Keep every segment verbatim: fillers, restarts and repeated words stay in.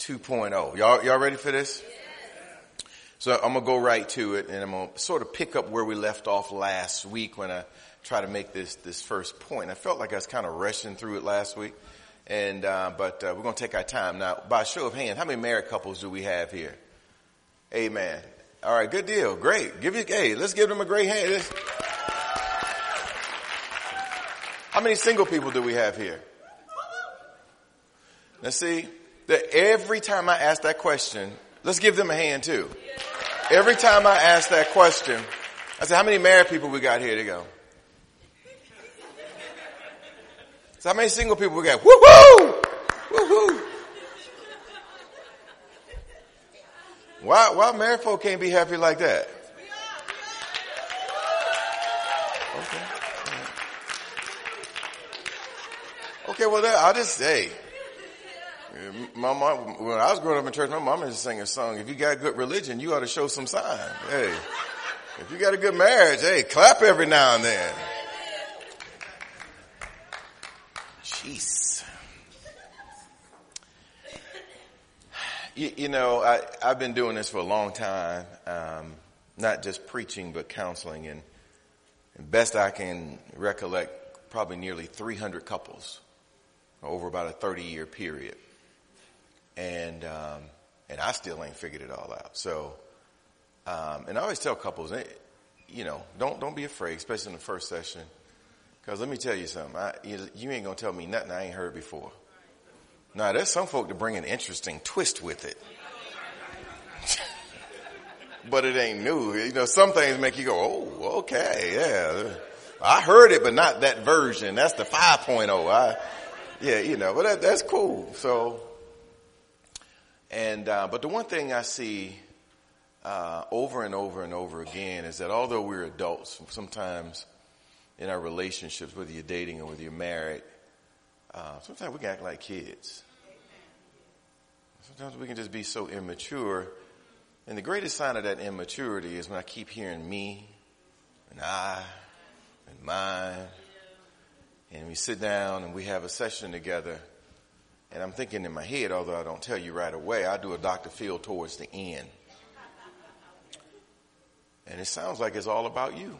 two point oh. Y'all, y'all ready for this? So I'm going to go right to it, and I'm going to sort of pick up where we left off last week when I try to make this, this first point. I felt like I was kind of rushing through it last week, and, uh, but, uh, we're going to take our time. Now, by a show of hands, how many married couples do we have here? Amen. All right. Good deal. Great. Give you, hey, let's give them a great hand. Let's, how many single people do we have here? Now see, that every time I ask that question, let's give them a hand too. Every time I ask that question, I say, how many married people we got here to go? So how many single people we got? Woo-hoo! Woo-hoo! Why, why married folk can't be happy like that? Okay. Okay, well, that, I'll just say, my mom, when I was growing up in church, my mom used to sing a song, if you got good religion, you ought to show some sign. Hey, if you got a good marriage, hey, clap every now and then. Jeez. You, you know, I, I've been doing this for a long time, um, not just preaching, but counseling. And, and best I can recollect, probably nearly three hundred couples over about a thirty-year period. And um, and I still ain't figured it all out. So, um, and I always tell couples, you know, don't don't be afraid, especially in the first session. Because let me tell you something. I, you, you ain't going to tell me nothing I ain't heard before. Now, there's some folk that bring an interesting twist with it. But it ain't new. You know, some things make you go, oh, okay, yeah. I heard it, but not that version. That's the five point oh. I, yeah, you know, but that, that's cool. So, and, uh, but the one thing I see, uh, over and over and over again is that although we're adults, sometimes in our relationships, whether you're dating or whether you're married, uh, sometimes we can act like kids. Sometimes we can just be so immature. And the greatest sign of that immaturity is when I keep hearing me and I and mine. And we sit down and we have a session together. And I'm thinking in my head, although I don't tell you right away, I do a Doctor Phil towards the end. And it sounds like it's all about you.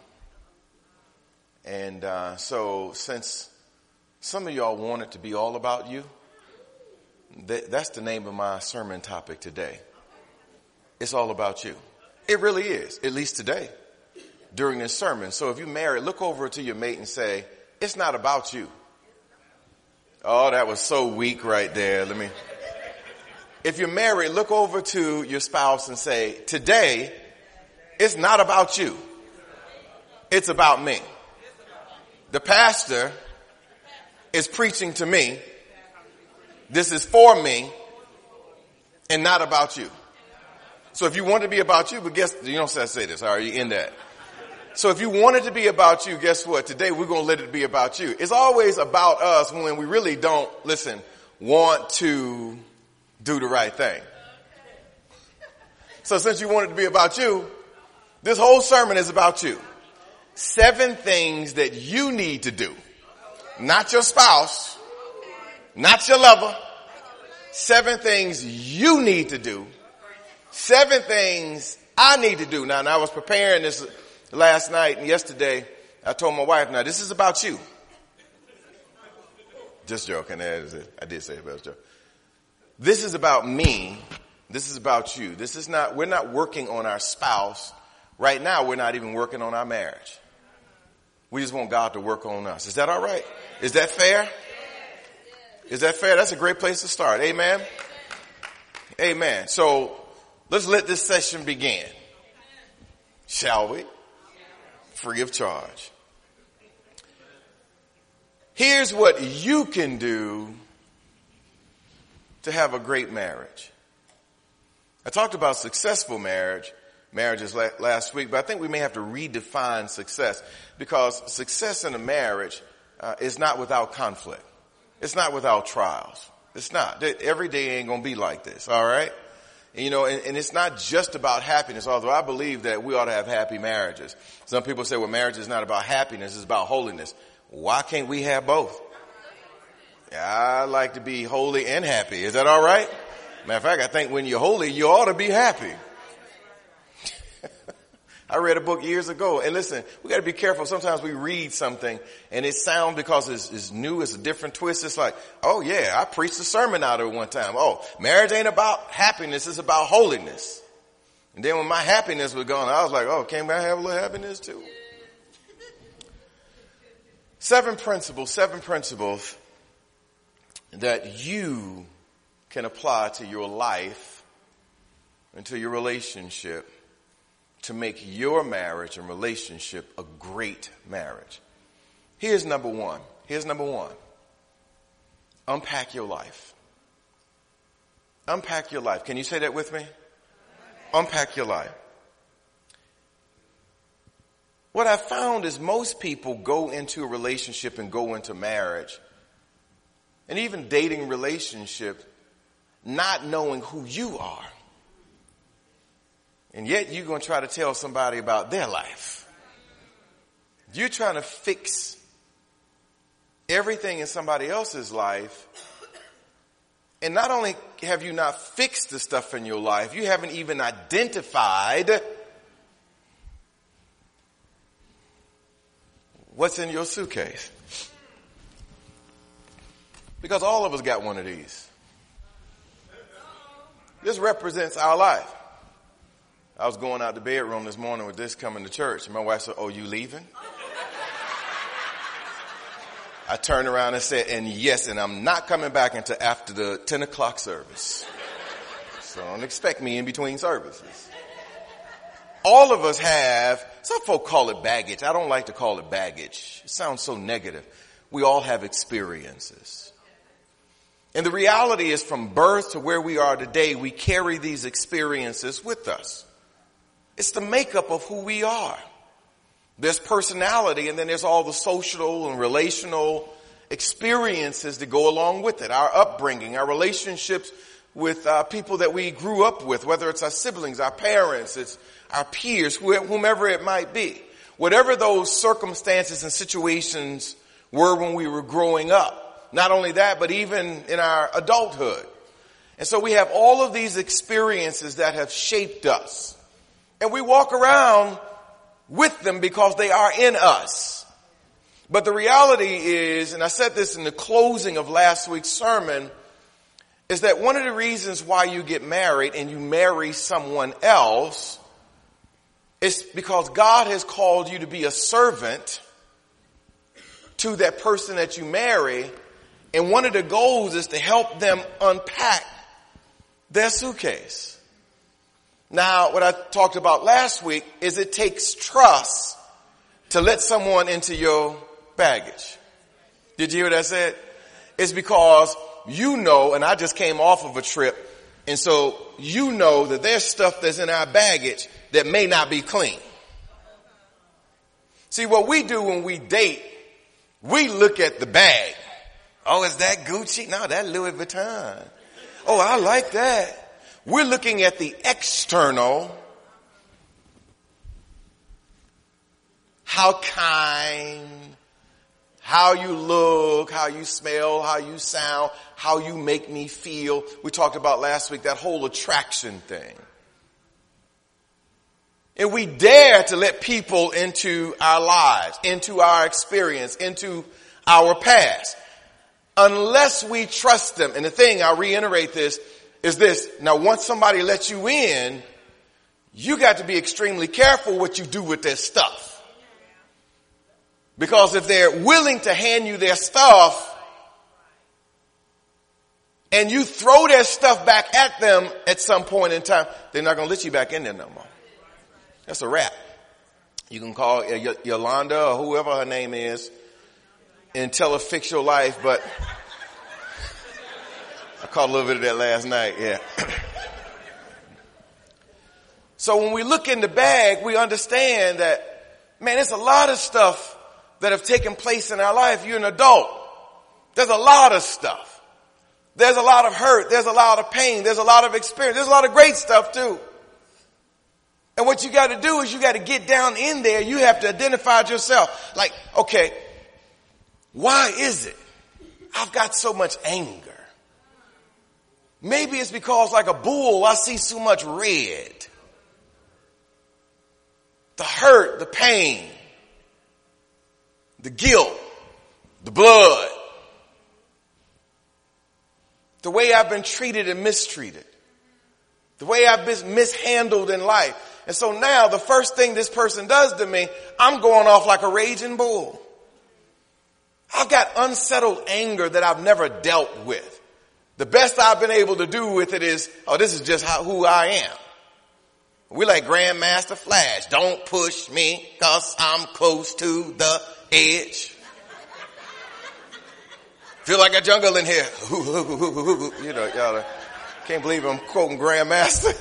And uh, so since some of y'all want it to be all about you, th- that's the name of my sermon topic today. It's all about you. It really is, at least today, during this sermon. So if you're married, look over to your mate and say, it's not about you. Oh, that was so weak right there. Let me. If you're married, look over to your spouse and say, today, it's not about you. It's about me. The pastor is preaching to me. This is for me and not about you. So if you want it to be about you, but guess, you don't say, say this, all right, you in that. So if you want it to be about you, guess what? Today we're going to let it be about you. It's always about us when we really don't, listen, want to do the right thing. So since you want it to be about you, this whole sermon is about you. Seven things that you need to do. Not your spouse. Not your lover. Seven things you need to do. Seven things I need to do. Now, now I was preparing this last night and yesterday. I told my wife, now this is about you. Just joking. I did say it, but it was joking. This is about me. This is about you. This is not, we're not working on our spouse. Right now, we're not even working on our marriage. We just want God to work on us. Is that all right? Is that fair? Is that fair? That's a great place to start. Amen? Amen. So let's let this session begin. Shall we? Free of charge. Here's what you can do to have a great marriage. I talked about successful marriage. marriages last week, but I think we may have to redefine success, because success in a marriage uh, is not without conflict. It's not without trials. It's not. Every day ain't going to be like this, all right? And, you know, and, and it's not just about happiness, although I believe that we ought to have happy marriages. Some people say, well, marriage is not about happiness, it's about holiness. Why can't we have both? I like to be holy and happy. Is that all right? Matter of fact, I think when you're holy, you ought to be happy. I read a book years ago, and listen, we got to be careful. Sometimes we read something, and it sounds because it's, it's new, it's a different twist. It's like, oh yeah, I preached a sermon out of it one time. Oh, marriage ain't about happiness, it's about holiness. And then when my happiness was gone, I was like, oh, can't I have a little happiness too? Seven principles, seven principles that you can apply to your life and to your relationship to make your marriage and relationship a great marriage. Here's number one. Here's number one. Unpack your life. Unpack your life. Can you say that with me? Unpack your life. What I found is most people go into a relationship and go into marriage and even dating relationship not knowing who you are. And yet you're going to try to tell somebody about their life. You're trying to fix everything in somebody else's life. And not only have you not fixed the stuff in your life, you haven't even identified what's in your suitcase. Because all of us got one of these. This represents our life. I was going out the bedroom this morning with this coming to church. And my wife said, oh, you leaving? I turned around and said, and yes, and I'm not coming back until after the ten o'clock service. So don't expect me in between services. All of us have, some folk call it baggage. I don't like to call it baggage. It sounds so negative. We all have experiences. And the reality is from birth to where we are today, we carry these experiences with us. It's the makeup of who we are. There's personality, and then there's all the social and relational experiences that go along with it. Our upbringing, our relationships with uh, people that we grew up with, whether it's our siblings, our parents, it's our peers, whomever it might be. Whatever those circumstances and situations were when we were growing up. Not only that, but even in our adulthood. And so we have all of these experiences that have shaped us. And we walk around with them because they are in us. But the reality is, and I said this in the closing of last week's sermon, is that one of the reasons why you get married and you marry someone else is because God has called you to be a servant to that person that you marry. And one of the goals is to help them unpack their suitcase. Now, what I talked about last week is it takes trust to let someone into your baggage. Did you hear what I said? It's because you know, and I just came off of a trip, and so you know that there's stuff that's in our baggage that may not be clean. See, what we do when we date, we look at the bag. Oh, is that Gucci? No, that's Louis Vuitton. Oh, I like that. We're looking at the external, how kind, how you look, how you smell, how you sound, how you make me feel. We talked about last week that whole attraction thing. And we dare to let people into our lives, into our experience, into our past, unless we trust them. And the thing, I'll reiterate this, is this. Now, once somebody lets you in, you got to be extremely careful what you do with their stuff. Because if they're willing to hand you their stuff and you throw their stuff back at them at some point in time, they're not going to let you back in there no more. That's a wrap. You can call y- Yolanda or whoever her name is and tell her fix your life, but I caught a little bit of that last night, yeah. So when we look in the bag, we understand that, man, there's a lot of stuff that have taken place in our life. You're an adult. There's a lot of stuff. There's a lot of hurt. There's a lot of pain. There's a lot of experience. There's a lot of great stuff too. And what you got to do is you got to get down in there. You have to identify yourself. Like, okay, why is it I've got so much anger? Maybe it's because like a bull, I see so much red. The hurt, the pain, the guilt, the blood, the way I've been treated and mistreated, the way I've been mishandled in life. And so now the first thing this person does to me, I'm going off like a raging bull. I've got unsettled anger that I've never dealt with. The best I've been able to do with it is, oh, this is just how, who I am. We're like Grandmaster Flash. Don't push me cause I'm close to the edge. Feel like a jungle in here. You know, y'all can't believe I'm quoting Grandmaster.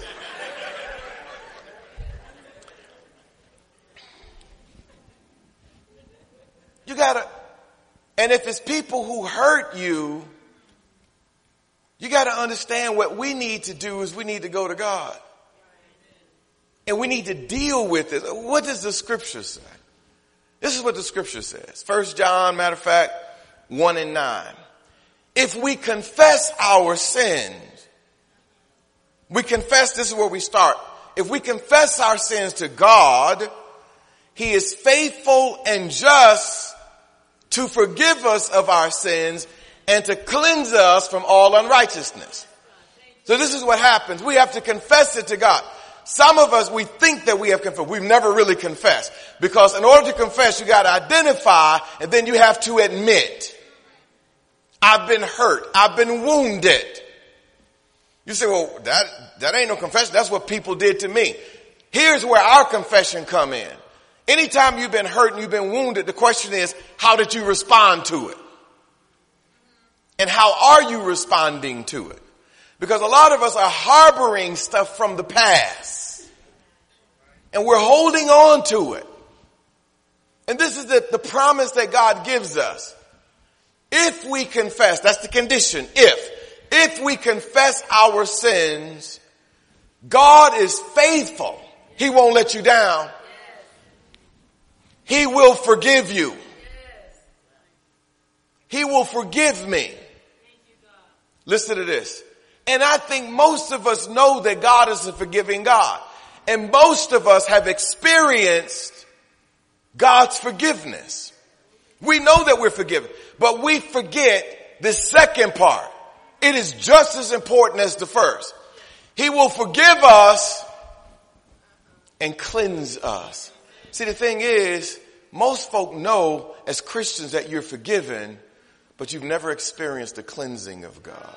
You gotta, and if it's people who hurt you, you gotta understand what we need to do is we need to go to God. And we need to deal with it. What does the scripture say? This is what the scripture says. First John, matter of fact, one and nine. If we confess our sins, we confess, this is where we start. If we confess our sins to God, He is faithful and just to forgive us of our sins and to cleanse us from all unrighteousness. So this is what happens. We have to confess it to God. Some of us, we think that we have confessed. We've never really confessed. Because in order to confess, you got to identify and then you have to admit. I've been hurt. I've been wounded. You say, well, that, that ain't no confession. That's what people did to me. Here's where our confession come in. Anytime you've been hurt and you've been wounded, the question is, how did you respond to it? And how are you responding to it? Because a lot of us are harboring stuff from the past. And we're holding on to it. And this is the, the promise that God gives us. If we confess, that's the condition, if. If we confess our sins, God is faithful. He won't let you down. He will forgive you. He will forgive me. Listen to this. And I think most of us know that God is a forgiving God. And most of us have experienced God's forgiveness. We know that we're forgiven, but we forget the second part. It is just as important as the first. He will forgive us and cleanse us. See, the thing is, most folk know as Christians that you're forgiven, but you've never experienced the cleansing of God.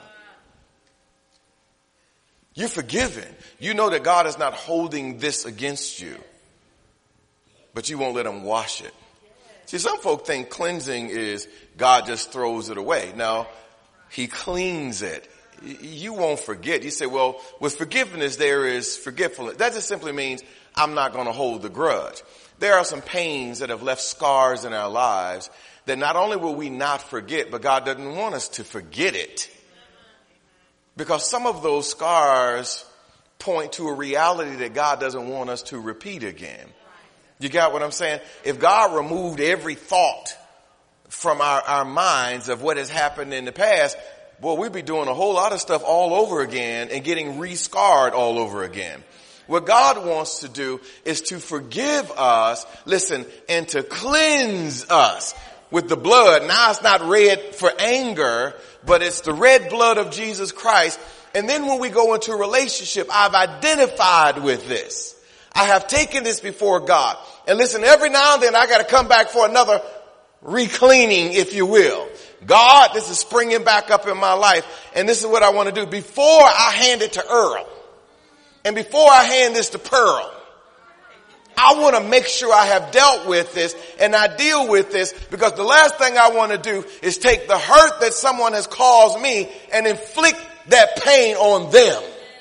You're forgiven. You know that God is not holding this against you, but you won't let Him wash it. See, some folk think cleansing is God just throws it away. No, He cleans it. You won't forget. You say, well, with forgiveness, there is forgetfulness. That just simply means I'm not going to hold the grudge. There are some pains that have left scars in our lives that not only will we not forget, but God doesn't want us to forget it. Because some of those scars point to a reality that God doesn't want us to repeat again. You got what I'm saying? If God removed every thought from our, our minds of what has happened in the past, well, we'd be doing a whole lot of stuff all over again and getting re-scarred all over again. What God wants to do is to forgive us, listen, and to cleanse us with the blood. Now it's not red for anger, but it's the red blood of Jesus Christ. And then when we go into a relationship, I've identified with this. I have taken this before God. And listen, every now and then I got to come back for another re-cleaning, if you will. God, this is springing back up in my life. And this is what I want to do. Before I hand it to Earl, and before I hand this to Pearl, I want to make sure I have dealt with this and I deal with this, because the last thing I want to do is take the hurt that someone has caused me and inflict that pain on them.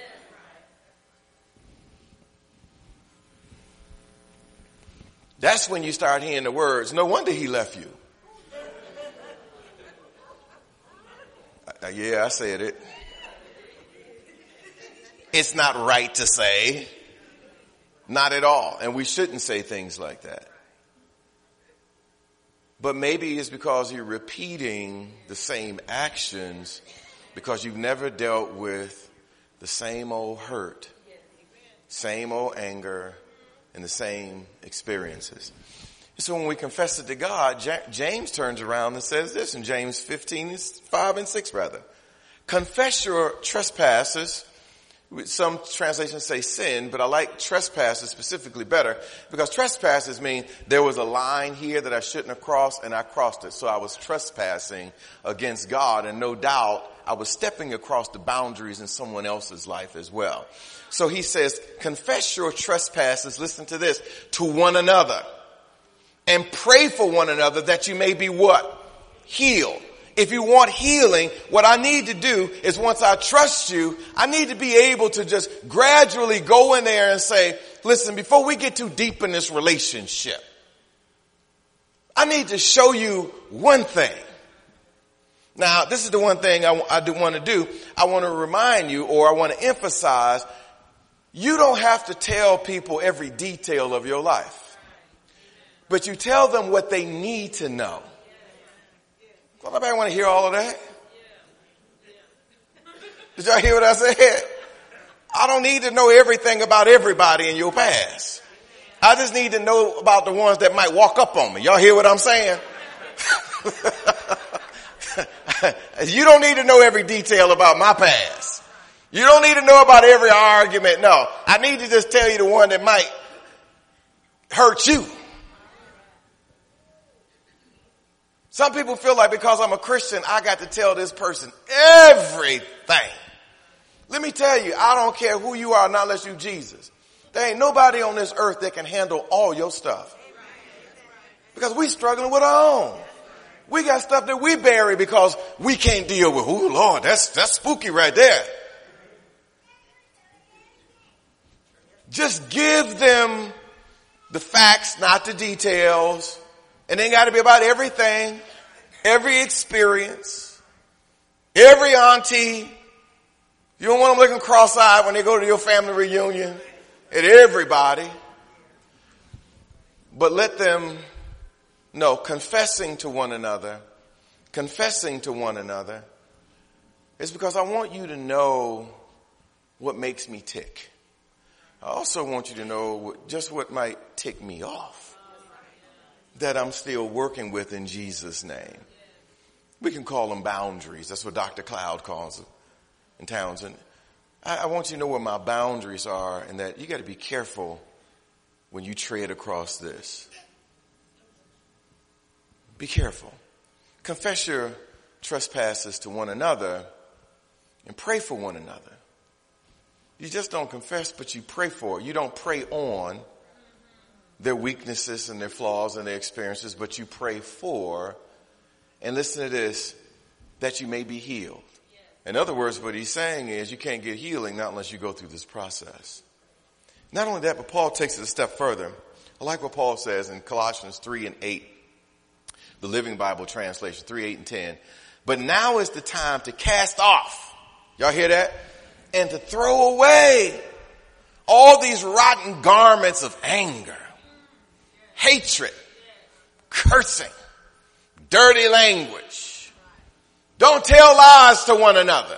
That's when you start hearing the words, no wonder he left you. Uh, yeah, I said it. It's not right to say. Not at all. And we shouldn't say things like that. But maybe it's because you're repeating the same actions because you've never dealt with the same old hurt, same old anger, and the same experiences. So when we confess it to God, James turns around and says this in James fifteen, five and six rather. Confess your trespasses. Some translations say sin, but I like trespasses specifically better because trespasses mean there was a line here that I shouldn't have crossed and I crossed it. So I was trespassing against God, and no doubt I was stepping across the boundaries in someone else's life as well. So he says, confess your trespasses, listen to this, to one another, and pray for one another that you may be what? Healed. If you want healing, what I need to do is once I trust you, I need to be able to just gradually go in there and say, listen, before we get too deep in this relationship, I need to show you one thing. Now, this is the one thing I, I do want to do. I want to remind you, or I want to emphasize, you don't have to tell people every detail of your life, but you tell them what they need to know. Well, nobody want to hear all of that. Did y'all hear what I said? I don't need to know everything about everybody in your past. I just need to know about the ones that might walk up on me. Y'all hear what I'm saying? You don't need to know every detail about my past. You don't need to know about every argument. No, I need to just tell you the one that might hurt you. Some people feel like because I'm a Christian, I got to tell this person everything. Let me tell you, I don't care who you are, not unless you Jesus. There ain't nobody on this earth that can handle all your stuff. Because we struggling with our own. We got stuff that we bury because we can't deal with. Oh, Lord, that's, that's spooky right there. Just give them the facts, not the details. And it ain't got to be about everything, every experience, every auntie. You don't want them looking cross-eyed when they go to your family reunion at everybody. But let them know, confessing to one another, confessing to one another, is because I want you to know what makes me tick. I also want you to know what, just what might tick me off, that I'm still working with in Jesus' name. We can call them boundaries. That's what Doctor Cloud calls them in Townsend. I, I want you to know where my boundaries are, and that you got to be careful when you tread across this. Be careful. Confess your trespasses to one another and pray for one another. You just don't confess, but you pray for it. You don't pray on their weaknesses and their flaws and their experiences, but you pray for, and listen to this, that you may be healed. In other words, what he's saying is you can't get healing not unless you go through this process. Not only that, but Paul takes it a step further. I like what Paul says in Colossians three and eight, the Living Bible translation, three, eight, and ten. But now is the time to cast off. Y'all hear that? And to throw away all these rotten garments of anger, hatred, cursing, dirty language. Don't tell lies to one another.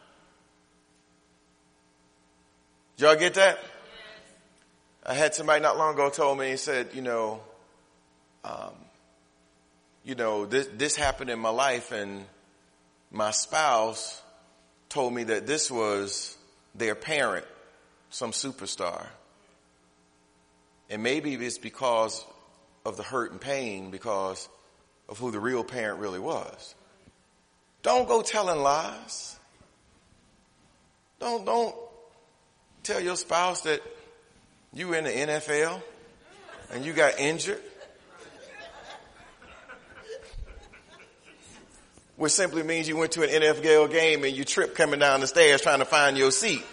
Did y'all get that? I had somebody not long ago told me, he said, you know, um, you know, this, this happened in my life, and my spouse told me that this was their parent, some superstar. And maybe it's because of the hurt and pain, because of who the real parent really was. Don't go telling lies. Don't, don't tell your spouse that you were in the N F L and you got injured. Which simply means you went to an N F L game and you tripped coming down the stairs trying to find your seat.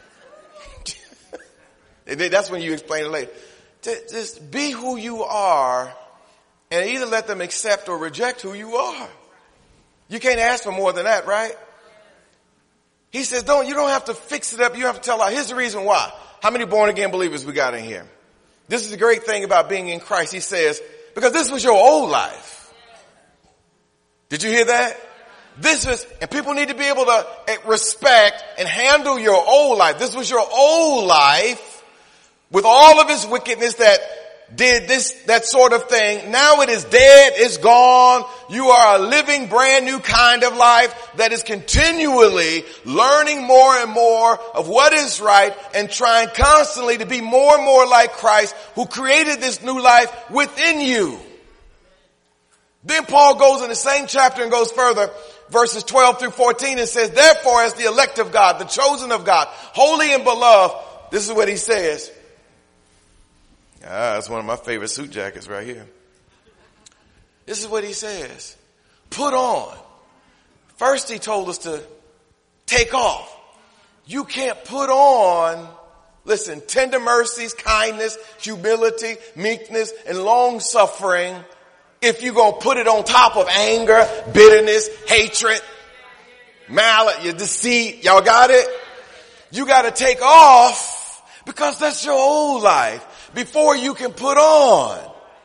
And then that's when you explain it later. Just be who you are, and either let them accept or reject who you are. You can't ask for more than that, right? He says, don't, you don't have to fix it up. You have to tell out. Here's the reason why. How many born again believers we got in here? This is the great thing about being in Christ. He says, because this was your old life. Did you hear that? This is, and people need to be able to respect and handle your old life. This was your old life with all of its wickedness that did this, that sort of thing. Now it is dead. It's gone. You are a living brand new kind of life that is continually learning more and more of what is right and trying constantly to be more and more like Christ, who created this new life within you. Then Paul goes in the same chapter and goes further, verses twelve through fourteen, and says, therefore, as the elect of God, the chosen of God, holy and beloved, this is what he says. Ah, that's one of my favorite suit jackets right here. This is what he says. Put on. First he told us to take off. You can't put on, listen, tender mercies, kindness, humility, meekness, and long suffering if you're going to put it on top of anger, bitterness, hatred, malice, your deceit. Y'all got it? You got to take off because that's your old life before you can put on.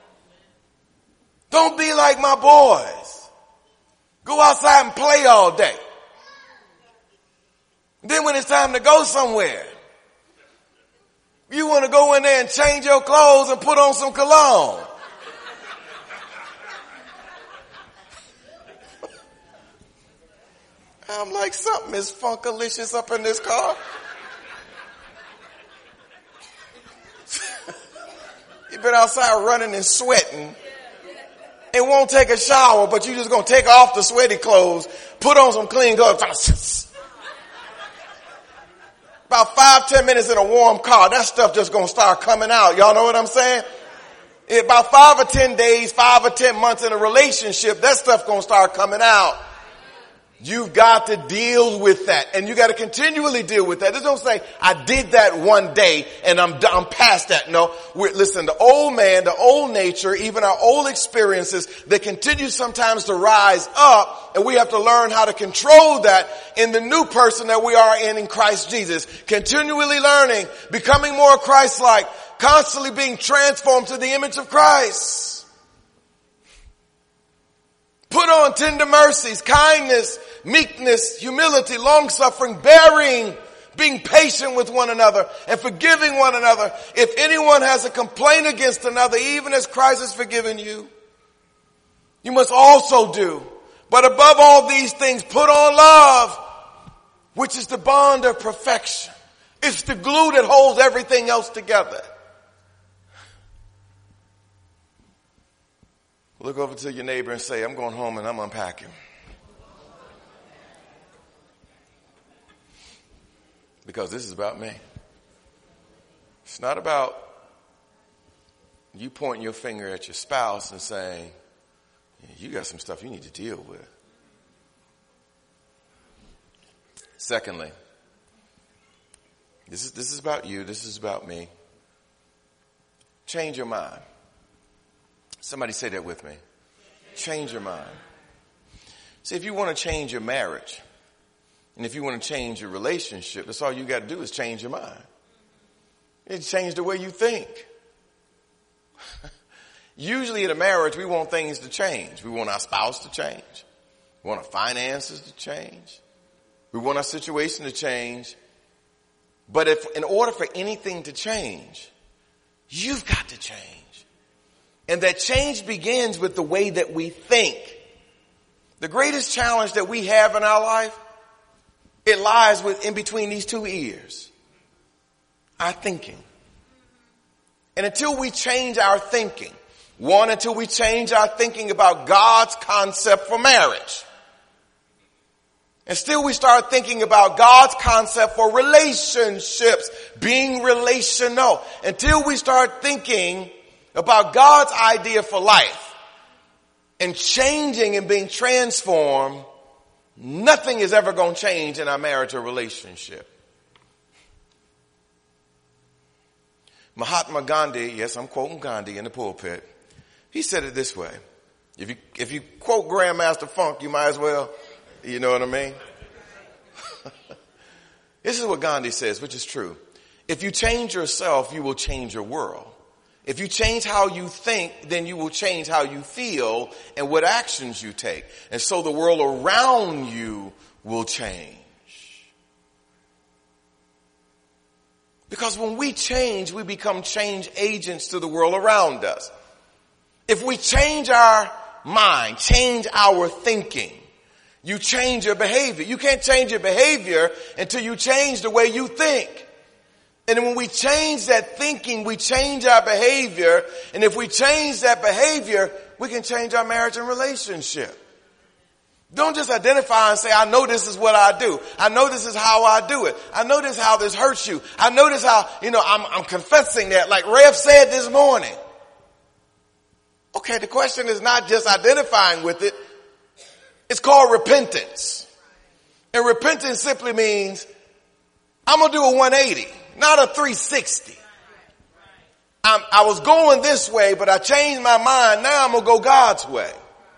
Don't be like my boys. Go outside and play all day. Then when it's time to go somewhere, you want to go in there and change your clothes and put on some cologne. I'm like, something is funkalicious up in this car. You've been outside running and sweating and won't take a shower, but you just going to take off the sweaty clothes, put on some clean clothes. About five, ten minutes in a warm car, that stuff just going to start coming out. Y'all know what I'm saying? About five or ten days, five or ten months in a relationship, that stuff going to start coming out. You've got to deal with that, and you got to continually deal with that. Just don't say, I did that one day and I'm, I'm past that. No, we're, listen, the old man, the old nature, even our old experiences, they continue sometimes to rise up, and we have to learn how to control that in the new person that we are in in Christ Jesus. Continually learning, becoming more Christ-like, constantly being transformed to the image of Christ. Put on tender mercies, kindness, meekness, humility, long-suffering, bearing, being patient with one another, and forgiving one another. If anyone has a complaint against another, even as Christ has forgiven you, you must also do. But above all these things, put on love, which is the bond of perfection. It's the glue that holds everything else together. Look over to your neighbor and say, I'm going home and I'm unpacking. Because this is about me. It's not about you pointing your finger at your spouse and saying, you got some stuff you need to deal with. Secondly, this is, this is about you. This is about me. Change your mind. Somebody say that with me. Change your mind. See, if you want to change your marriage, and if you want to change your relationship, that's all you got to do is change your mind. It change the way you think. Usually in a marriage, we want things to change. We want our spouse to change. We want our finances to change. We want our situation to change. But if, in order for anything to change, you've got to change. And that change begins with the way that we think. The greatest challenge that we have in our life, it lies with in between these two ears. Our thinking. And until we change our thinking, one, until we change our thinking about God's concept for marriage. And still we start thinking about God's concept for relationships, being relational. Until we start thinking about God's idea for life and changing and being transformed, nothing is ever going to change in our marriage or relationship. Mahatma Gandhi, yes, I'm quoting Gandhi in the pulpit. He said it this way. If you, if you quote Grandmaster Funk, you might as well, you know what I mean? This is what Gandhi says, which is true. If you change yourself, you will change your world. If you change how you think, then you will change how you feel and what actions you take. And so the world around you will change. Because when we change, we become change agents to the world around us. If we change our mind, change our thinking, you change your behavior. You can't change your behavior until you change the way you think. And when we change that thinking, we change our behavior. And if we change that behavior, we can change our marriage and relationship. Don't just identify and say, I know this is what I do. I know this is how I do it. I know this is how this hurts you. I know this how, you know, I'm, I'm confessing that like Rev said this morning. Okay, the question is not just identifying with it. It's called repentance. And repentance simply means I'm going to do a one eighty, not a three sixty. I'm, I was going this way, but I changed my mind. Now I'm going to go God's way.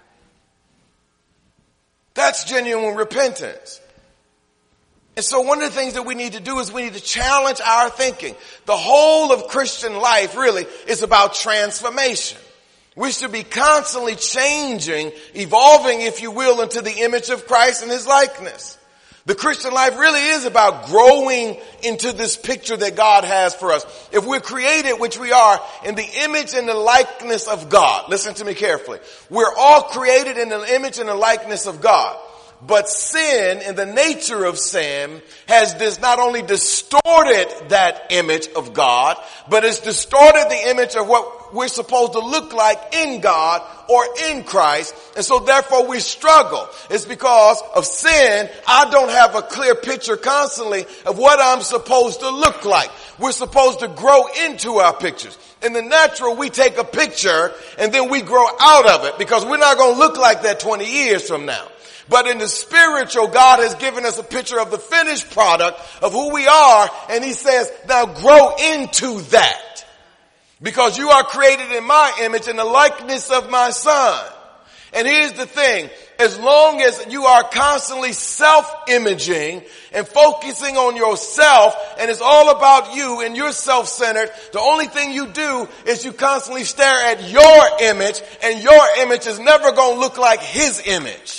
That's genuine repentance. And so one of the things that we need to do is we need to challenge our thinking. The whole of Christian life really is about transformation. We should be constantly changing, evolving, if you will, into the image of Christ and his likeness. The Christian life really is about growing into this picture that God has for us. If we're created, which we are, in the image and the likeness of God. Listen to me carefully. We're all created in the image and the likeness of God. But sin and the nature of sin has this not only distorted that image of God, but it's distorted the image of what we're supposed to look like in God or in Christ. And so therefore we struggle. It's because of sin. I don't have a clear picture constantly of what I'm supposed to look like. We're supposed to grow into our pictures. In the natural, we take a picture and then we grow out of it because we're not going to look like that twenty years from now. But in the spiritual, God has given us a picture of the finished product of who we are. And he says, now grow into that. Because you are created in my image in the likeness of my son. And here's the thing. As long as you are constantly self-imaging and focusing on yourself and it's all about you and you're self-centered, the only thing you do is you constantly stare at your image and your image is never going to look like his image.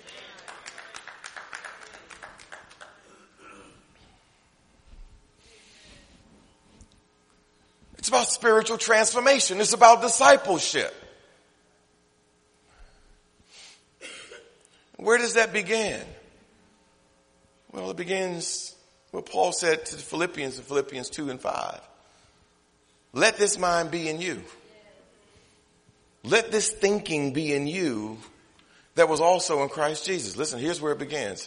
It's about spiritual transformation. It's about discipleship. Where does that begin? Well, it begins what Paul said to the Philippians in Philippians two and five. Let this mind be in you. Let this thinking be in you that was also in Christ Jesus. Listen, here's where it begins.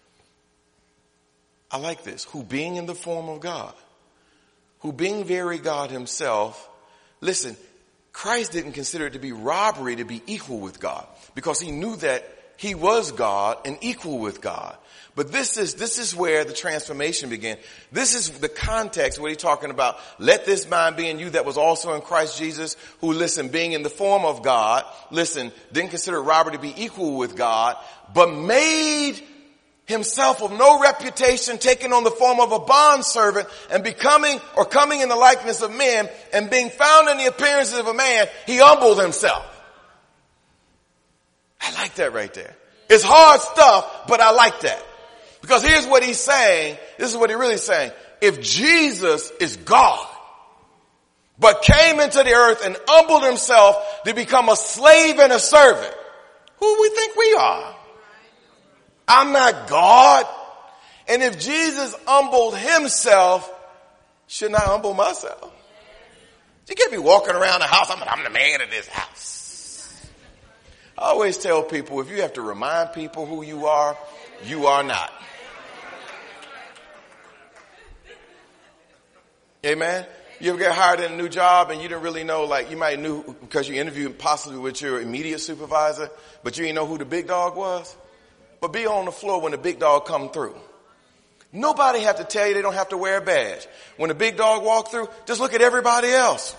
I like this. Who being in the form of God, who being very God himself, listen, Christ didn't consider it to be robbery to be equal with God because he knew that he was God and equal with God. But this is, this is where the transformation began. This is the context where he's talking about, let this mind be in you that was also in Christ Jesus, who, listen, being in the form of God, listen, didn't consider robbery to be equal with God, but made himself of no reputation, taking on the form of a bondservant and becoming or coming in the likeness of men and being found in the appearance of a man, he humbled himself. I like that right there. It's hard stuff, but I like that. Because here's what he's saying. This is what he's really saying. If Jesus is God, but came into the earth and humbled himself to become a slave and a servant, who we think we are? I'm not God. And if Jesus humbled himself, shouldn't I humble myself? You can't be walking around the house. I'm, I'm the man of this house. I always tell people, if you have to remind people who you are, you are not. Amen. You ever get hired in a new job and you didn't really know, like you might knew because you interviewed possibly with your immediate supervisor, but you didn't know who the big dog was? But be on the floor when the big dog come through. Nobody have to tell you they don't have to wear a badge. When the big dog walk through, just look at everybody else.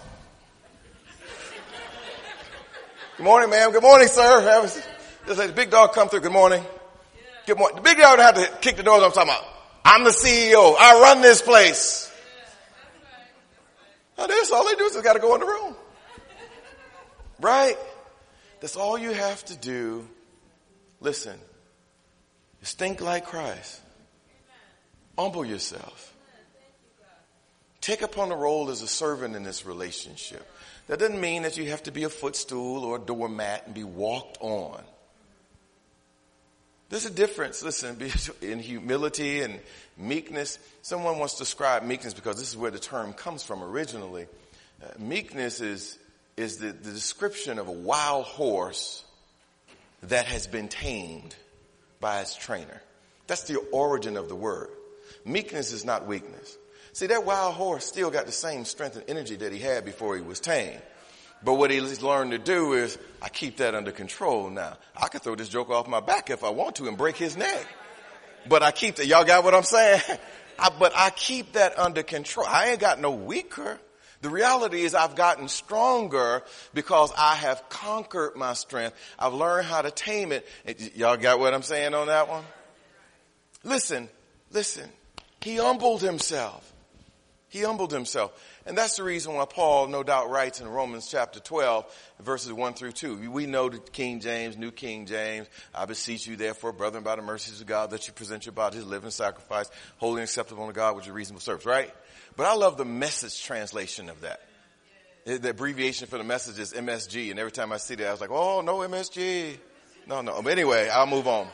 Good morning, ma'am. Good morning, sir. Just like the big dog come through. Good morning. Good morning. The big dog don't have to kick the doors. I'm talking about. I'm the C E O. I run this place. Now, this, all they do is just got to go in the room. Right? That's all you have to do. Listen, is think like Christ. Humble yourself. Take upon the role as a servant in this relationship. That doesn't mean that you have to be a footstool or a doormat and be walked on. There's a difference, listen, in humility and meekness. Someone wants to describe meekness because this is where the term comes from originally. Uh, meekness is, is the, the description of a wild horse that has been tamed by its trainer. That's the origin of the word. Meekness is not weakness. See, that wild horse still got the same strength and energy that he had before he was tamed. But what he's learned to do is, I keep that under control now. I could throw this joker off my back if I want to and break his neck. But I keep that. Y'all got what I'm saying? I, but I keep that under control. I ain't got no weaker. The reality is I've gotten stronger because I have conquered my strength. I've learned how to tame it. Y'all got what I'm saying on that one? Listen, listen. He humbled himself. He humbled himself. And that's the reason why Paul no doubt writes in Romans chapter twelve, verses one through two. We know the King James, New King James. I beseech you therefore, brethren, by the mercies of God, that you present your body as a living sacrifice, holy and acceptable unto God, which is reasonable service, right? But I love the Message translation of that. The abbreviation for the Message is M S G. And every time I see that, I was like, oh, no M S G. No, no. But anyway, I'll move on.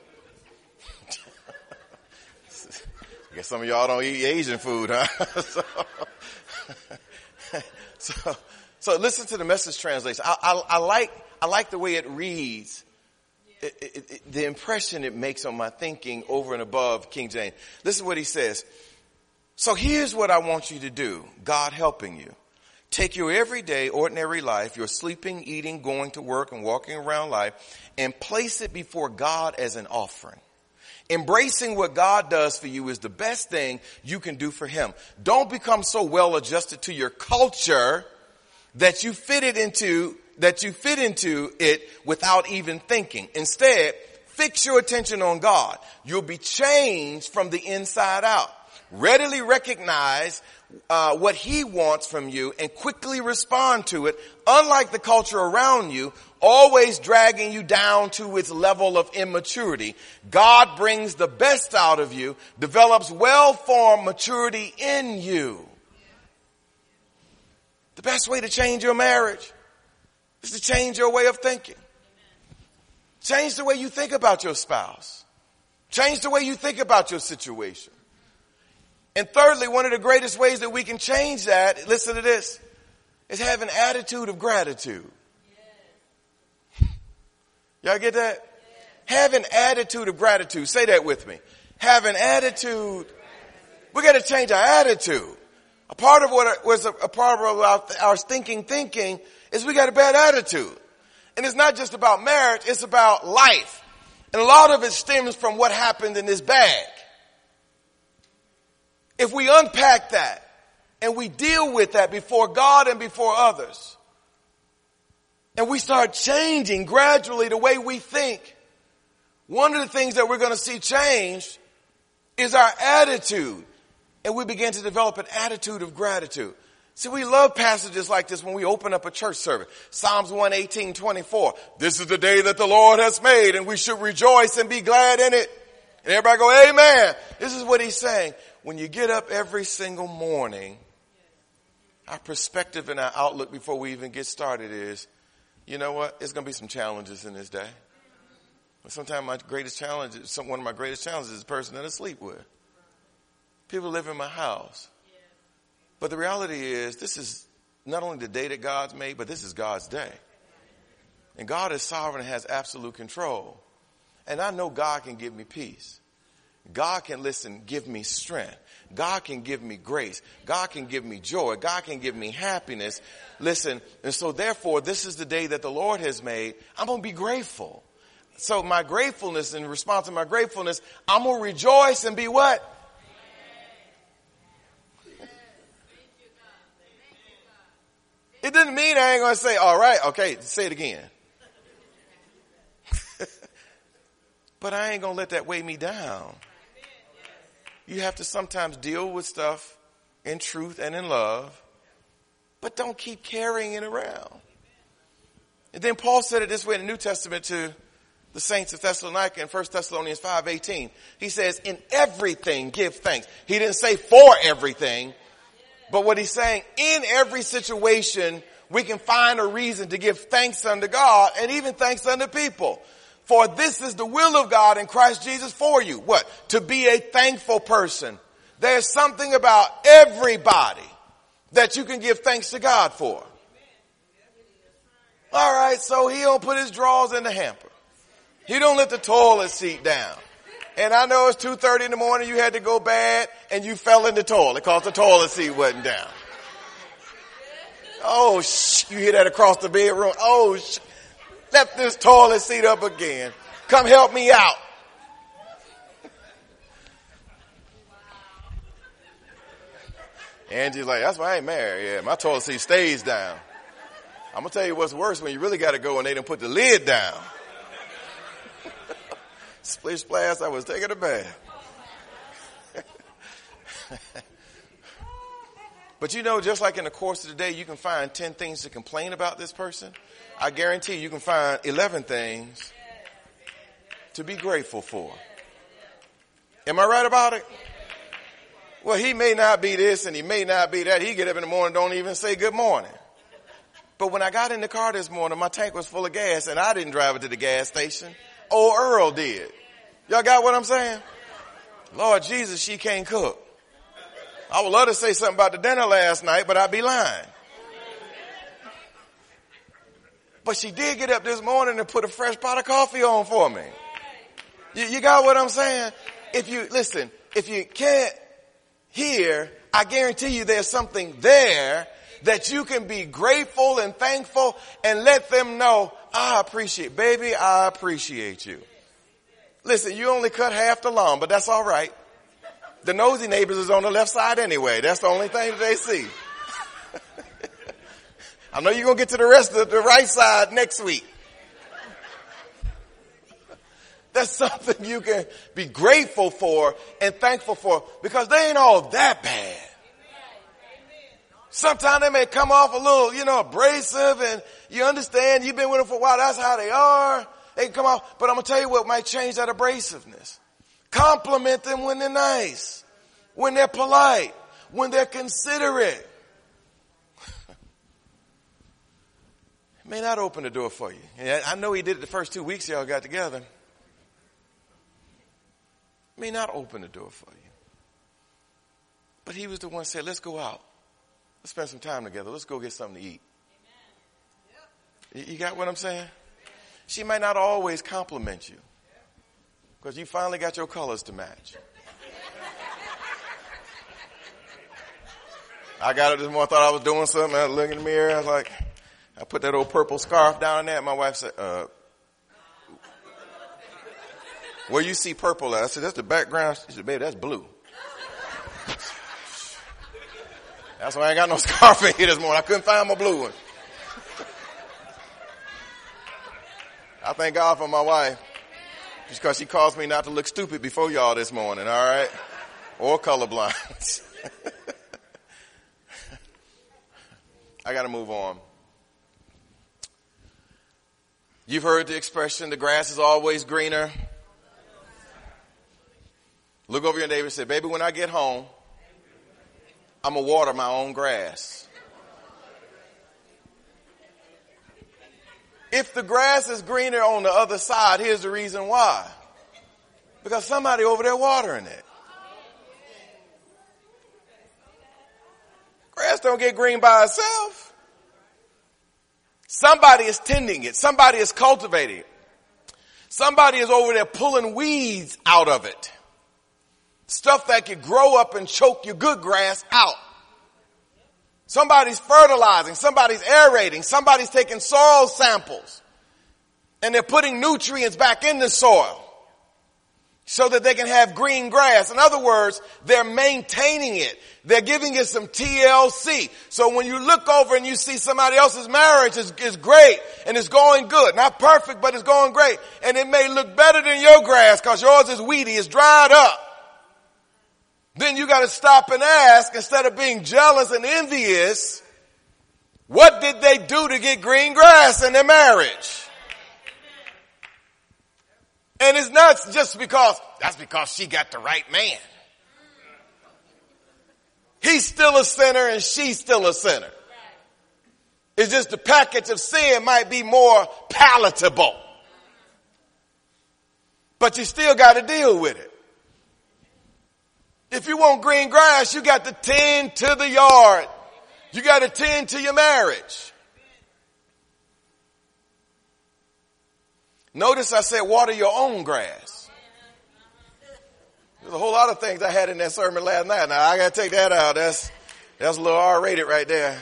I guess some of y'all don't eat Asian food, huh? so, so, so listen to the Message translation. I, I, I like, I like the way it reads. It, it, it, the impression it makes on my thinking over and above King James. Listen to what he says. So here's what I want you to do. God helping you. Take your everyday, ordinary life, your sleeping, eating, going to work, and walking around life, and place it before God as an offering. Embracing what God does for you is the best thing you can do for him. Don't become so well adjusted to your culture that you fit it into, that you fit into it without even thinking. Instead, fix your attention on God. You'll be changed from the inside out. Readily recognize uh, what he wants from you and quickly respond to it, unlike the culture around you, always dragging you down to its level of immaturity. God brings the best out of you, develops well-formed maturity in you. The best way to change your marriage is to change your way of thinking. Change the way you think about your spouse. Change the way you think about your situation. And thirdly, one of the greatest ways that we can change that, listen to this, is have an attitude of gratitude. Yes. Y'all get that? Yes. Have an attitude of gratitude. Say that with me. Have an attitude. We got to change our attitude. A part of what was a, a part of our, our thinking thinking is we got a bad attitude. And it's not just about marriage, it's about life. And a lot of it stems from what happened in this bag. If we unpack that and we deal with that before God and before others, and we start changing gradually the way we think, one of the things that we're going to see change is our attitude. And we begin to develop an attitude of gratitude. See, we love passages like this when we open up a church service. Psalms one eighteen, twenty-four. This is the day that the Lord has made, and we should rejoice and be glad in it. And everybody go, amen. This is what he's saying. When you get up every single morning, our perspective and our outlook before we even get started is, you know what? There's going to be some challenges in this day. But sometimes my greatest challenge, some, one of my greatest challenges is the person that I sleep with. People live in my house. But the reality is, this is not only the day that God's made, but this is God's day. And God is sovereign and has absolute control. And I know God can give me peace. God can, listen, give me strength. God can give me grace. God can give me joy. God can give me happiness. Listen, and so therefore, this is the day that the Lord has made. I'm going to be grateful. So my gratefulness, in response to my gratefulness, I'm going to rejoice and be what? It doesn't mean I ain't going to say, all right, okay, say it again. But I ain't going to let that weigh me down. You have to sometimes deal with stuff in truth and in love. but don't keep carrying it around. And then Paul said it this way in the New Testament to the saints of Thessalonica in First Thessalonians five eighteen. He says, in everything give thanks. He didn't say for everything, but what he's saying, in every situation, we can find a reason to give thanks unto God and even thanks unto people. For this is the will of God in Christ Jesus for you. What? To be a thankful person. There's something about everybody that you can give thanks to God for. All right, so he don't put his drawers in the hamper. He don't let the toilet seat down. And I know it's two thirty in the morning, you had to go bad, and you fell in the toilet because the toilet seat wasn't down. Oh, shh, you hear that across the bedroom. Oh, shh, left this toilet seat up again. Come help me out. Angie's like, that's why I ain't married. Yeah, my toilet seat stays down. I'm going to tell you what's worse when you really got to go and they done put the lid down. Splish splash, I was taking a bath. But you know, just like in the course of the day, you can find ten things to complain about this person. I guarantee you can find eleven things to be grateful for. Am I right about it? Well, he may not be this and he may not be that. He get up in the morning, don't even say good morning. But when I got in the car this morning, my tank was full of gas and I didn't drive it to the gas station. Old Earl did. Y'all got what I'm saying? Lord Jesus, she can't cook. I would love to say something about the dinner last night, but I'd be lying. But she did get up this morning and put a fresh pot of coffee on for me. You, you got what I'm saying? If you, listen, if you can't hear, I guarantee you there's something there that you can be grateful and thankful and let them know, I appreciate, baby, I appreciate you. Listen, you only cut half the lawn, but that's all right. The nosy neighbors is on the left side anyway. That's the only thing that they see. I know you're going to get to the rest of the right side next week. That's something you can be grateful for and thankful for because they ain't all that bad. Sometimes they may come off a little, you know, abrasive and you understand you've been with them for a while. That's how they are. They can come off. But I'm going to tell you what might change that abrasiveness. Compliment them when they're nice, when they're polite, when they're considerate. It may not open the door for you. I know he did it the first two weeks y'all got together. It may not open the door for you. But he was the one who said, let's go out. Let's spend some time together. Let's go get something to eat. Yep. You got what I'm saying? She might not always compliment you because you finally got your colors to match. I got it this morning, thought I was doing something. I looked in the mirror. I was like, I put that old purple scarf down there. My wife said, uh, where you see purple at? I said, that's the background. She said, baby, that's blue. That's why I ain't got no scarf in here this morning. I couldn't find my blue one. I thank God for my wife. Just because she caused me not to look stupid before y'all this morning, all right? Or colorblind. I got to move on. You've heard the expression, the grass is always greener. Look over your neighbor and say, baby, when I get home, I'm going to water my own grass. If the grass is greener on the other side, here's the reason why. Because somebody over there watering it. Grass don't get green by itself. Somebody is tending it. Somebody is cultivating it. Somebody is over there pulling weeds out of it. Stuff that could grow up and choke your good grass out. Somebody's fertilizing, somebody's aerating, somebody's taking soil samples and they're putting nutrients back in the soil so that they can have green grass. In other words, they're maintaining it. They're giving it some T L C. So when you look over and you see somebody else's marriage is, is great and it's going good, not perfect, but it's going great. And it may look better than your grass because yours is weedy, it's dried up. Then you got to stop and ask, instead of being jealous and envious, What did they do to get green grass in their marriage? And it's not just because, that's because she got the right man. He's still a sinner and she's still a sinner. It's just the package of sin might be more palatable. But you still got to deal with it. If you want green grass, you got to tend to the yard. You got to tend to your marriage. Notice I said water your own grass. There's a whole lot of things I had in that sermon last night. Now I got to take that out. That's, that's a little R-rated right there.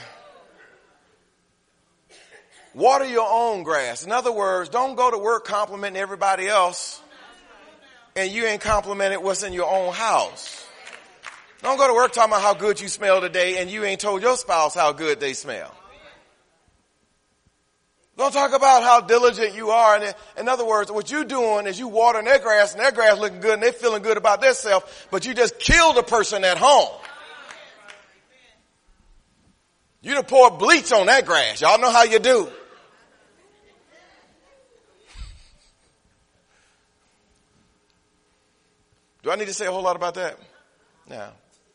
Water your own grass. In other words, don't go to work complimenting everybody else and you ain't complimented what's in your own house. Don't go to work talking about how good you smell today and you ain't told your spouse how good they smell. Don't talk about how diligent you are. And in other words, what you're doing is you watering their grass and their grass looking good and they're feeling good about themselves, but you just killed the person at home. You done poured bleach on that grass. Y'all know how you do. Do I need to say a whole lot about that? No.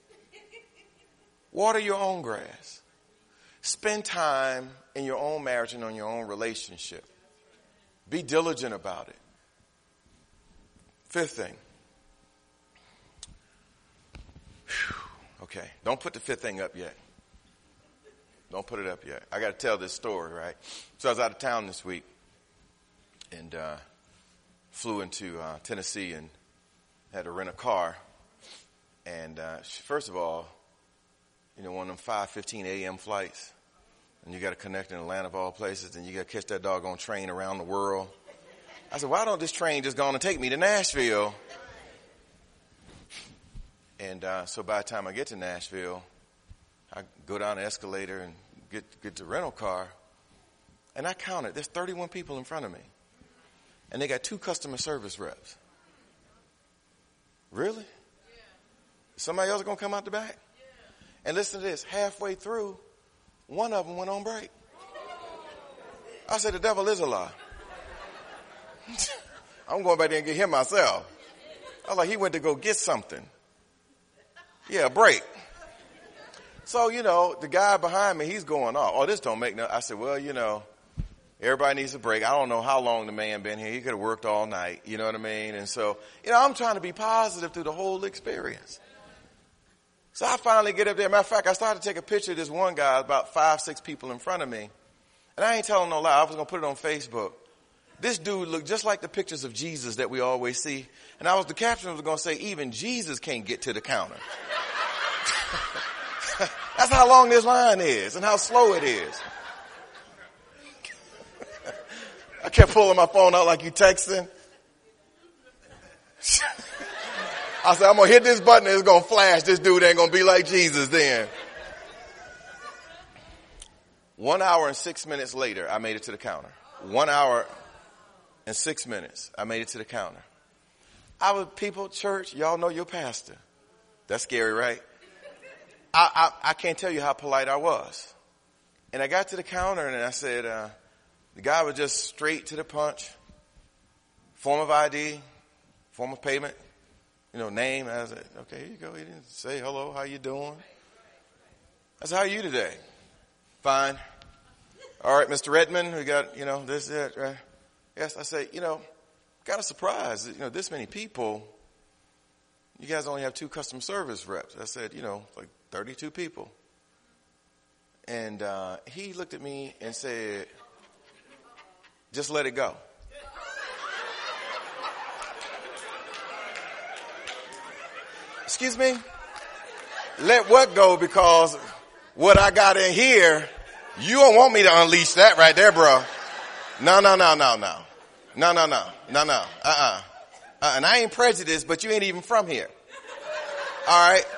Water your own grass. Spend time in your own marriage and on your own relationship. Be diligent about it. Fifth thing. Whew. Okay. Don't put the fifth thing up yet. Don't put it up yet. I got to tell this story, right? So I was out of town this week and uh, flew into uh, Tennessee and had to rent a car. And uh, first of all, you know, one of them five fifteen a.m. flights. And you got to connect in Atlanta of all places. And you got to catch that doggone train around the world. I said, why don't this train just go on and take me to Nashville? And uh, so by the time I get to Nashville, I go down the escalator and get, get the rental car. And I counted. There's thirty-one people in front of me. And they got two customer service reps. Really? Somebody else going to come out the back? And listen to this. Halfway through, one of them went on break. I said, the devil is a lie. I'm going back there and get him myself. I was like, he went to go get something. Yeah, a break. So, you know, the guy behind me, he's going off. Oh, this don't make no. I said, well, you know, everybody needs a break. I don't know how long the man been here. He could have worked all night. You know what I mean? And so, you know, I'm trying to be positive through the whole experience. So I finally get up there. Matter of fact, I started to take a picture of this one guy, about five, six people in front of me. And I ain't telling no lie. I was going to put it on Facebook. This dude looked just like the pictures of Jesus that we always see. And I was, the caption was going to say, even Jesus can't get to the counter. That's how long this line is and how slow it is. I kept pulling my phone out like you texting. I said, I'm going to hit this button and it's going to flash. This dude ain't going to be like Jesus then. One hour and six minutes later, I made it to the counter. One hour and six minutes, I made it to the counter. I was, people, church, y'all know your pastor. That's scary, right? I, I, I can't tell you how polite I was. And I got to the counter and I said, uh, the guy was just straight to the punch. Form of I D, form of payment. You know, name. I said, okay, here you go. He didn't say hello. How you doing? I said, how are you today? Fine. All right, Mister Redmond, we got, you know, this, that, right? Yes, I said, you know, got a surprise. You know, this many people, you guys only have two customer service reps. I said, you know, like thirty-two people. And uh, he looked at me and said, just let it go. Excuse me? Let what go? Because what I got in here, you don't want me to unleash that right there, bro. No, no, no, no, no. No, no, no. No, no. Uh-uh. Uh, and I ain't prejudiced, but you ain't even from here. All right?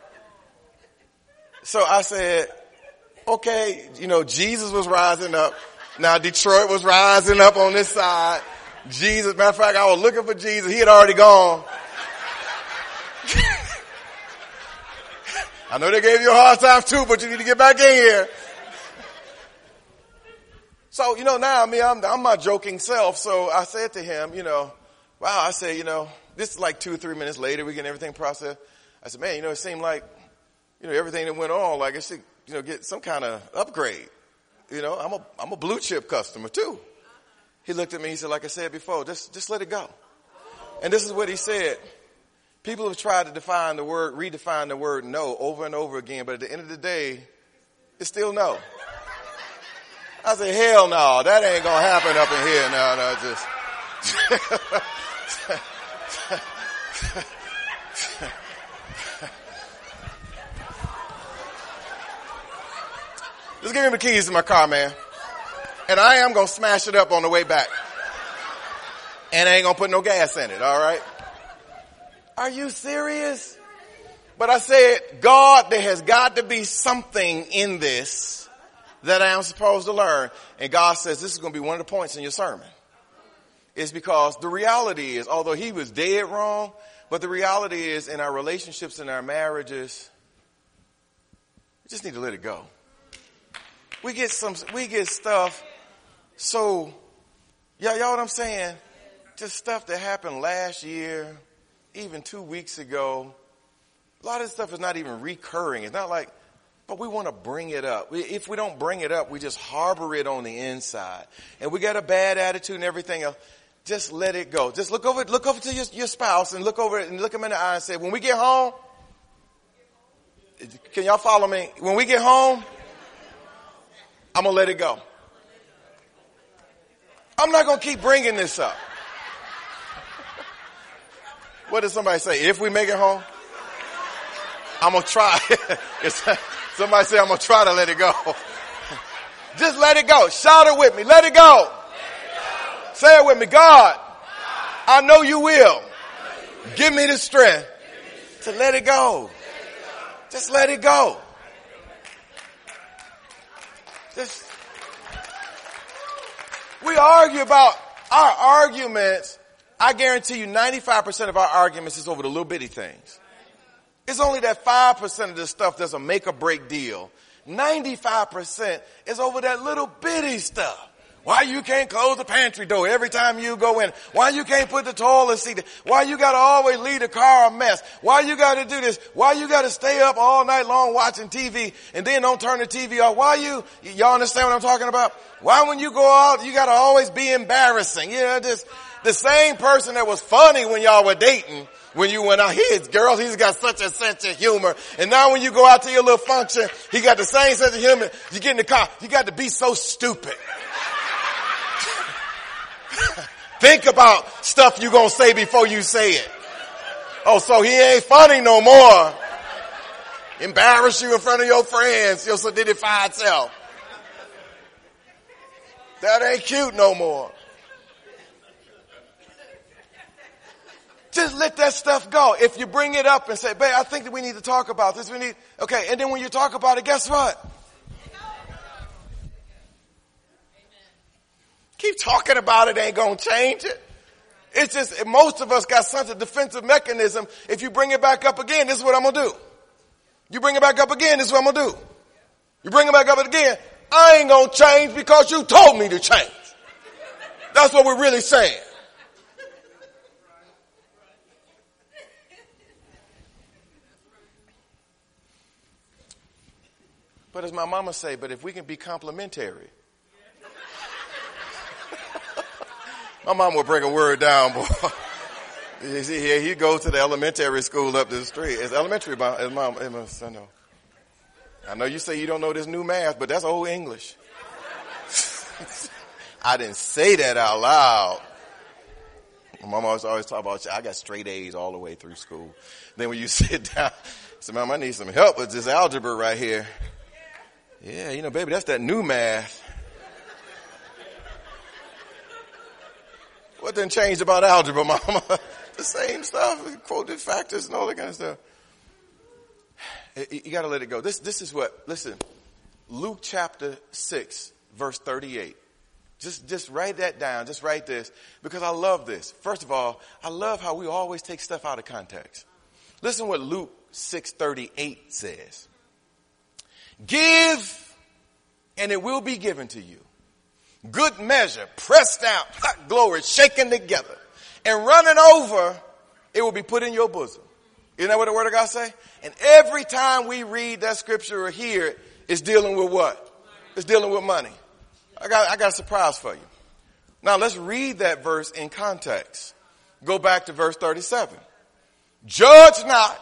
So I said, okay, you know, Jesus was rising up. Now Detroit was rising up on this side. Jesus, matter of fact, I was looking for Jesus. He had already gone. I know they gave you a hard time too, but you need to get back in here. So, you know, now, I mean, I'm, I'm my joking self. So I said to him, you know, wow, I said, you know, this is like two or three minutes later, we get everything processed. I said, man, you know, it seemed like, you know, everything that went on, like it should, you know, get some kind of upgrade. You know, I'm a, I'm a blue chip customer too. He looked at me, he said, like I said before, just, just let it go. And this is what he said. People have tried to define the word, redefine the word no over and over again, but at the end of the day, it's still no. I said, hell no, that ain't gonna happen up in here. No, no, just. Just give me the keys to my car, man. And I am gonna smash it up on the way back. And I ain't gonna put no gas in it, all right? Are you serious? But I said, God, there has got to be something in this that I am supposed to learn. And God says this is going to be one of the points in your sermon. It's because the reality is, although he was dead wrong, but the reality is in our relationships and our marriages, we just need to let it go. We get some, we get stuff so, y'all, y'all know what I'm saying? Just stuff that happened last year, even two weeks ago. A lot of this stuff is not even recurring. It's not like, but we want to bring it up. We, if we don't bring it up, we just harbor it on the inside. And we got a bad attitude and everything else. Just let it go. Just look over, look over to your, your spouse and look over and look him in the eye and say, when we get home, can y'all follow me? When we get home, I'm going to let it go. I'm not going to keep bringing this up. What did somebody say? If we make it home, I'm going to try. Somebody say, I'm going to try to let it go. Just let it go. Shout it with me. Let it go. Let it go. Say it with me. God, God, I know you will. Know you will. Give me the strength to let it go. Let it go. Just let it go. Just, we argue about our arguments. I guarantee you ninety-five percent of our arguments is over the little bitty things. It's only that five percent of this stuff that's a make or break deal. ninety-five percent is over that little bitty stuff. Why you can't close the pantry door every time you go in? Why you can't put the toilet seat? Why you gotta always leave the car a mess? Why you gotta do this? Why you gotta stay up all night long watching T V and then don't turn the T V off? Why you, y'all understand what I'm talking about? Why when you go out, you gotta always be embarrassing? You know, just the same person that was funny when y'all were dating, when you went out, his girls, he's got such a sense of humor. And now when you go out to your little function, he got the same sense of humor. You get in the car, you got to be so stupid. Think about stuff you gonna say before you say it. Oh, so he ain't funny no more. Embarrass you in front of your friends, your solidified self. That ain't cute no more. Just let that stuff go. If you bring it up and say, babe, I think that we need to talk about this. We need, okay. And then when you talk about it, guess what? Keep talking about it ain't going to change it. It's just, most of us got such a defensive mechanism. If you bring it back up again, this is what I'm going to do. You bring it back up again, this is what I'm going to do. You bring it back up again, I ain't going to change because you told me to change. That's what we're really saying. But as my mama say, but if we can be complimentary. My mom would bring a word down, boy. You see here, he goes to the elementary school up the street. It's elementary, mom, mom, I know. I know you say you don't know this new math, but that's old English. I didn't say that out loud. My mom always, always talk about, I got straight A's all the way through school. Then when you sit down, say, mom, I need some help with this algebra right here. Yeah, you know, baby, that's that new math. What done changed about algebra, mama? The same stuff, quoted factors and all that kind of stuff. You got to let it go. This, this is what, listen, Luke chapter six, verse thirty-eight. Just, just write that down. Just write this because I love this. First of all, I love how we always take stuff out of context. Listen what Luke six thirty-eight says. Give and it will be given to you. Good measure, pressed down, hot glory, shaken together, and running over, it will be put in your bosom. Isn't that what the word of God say? And every time we read that scripture or hear it, it's dealing with what? It's dealing with money. I got, I got a surprise for you. Now let's read that verse in context. Go back to verse thirty-seven. Judge not,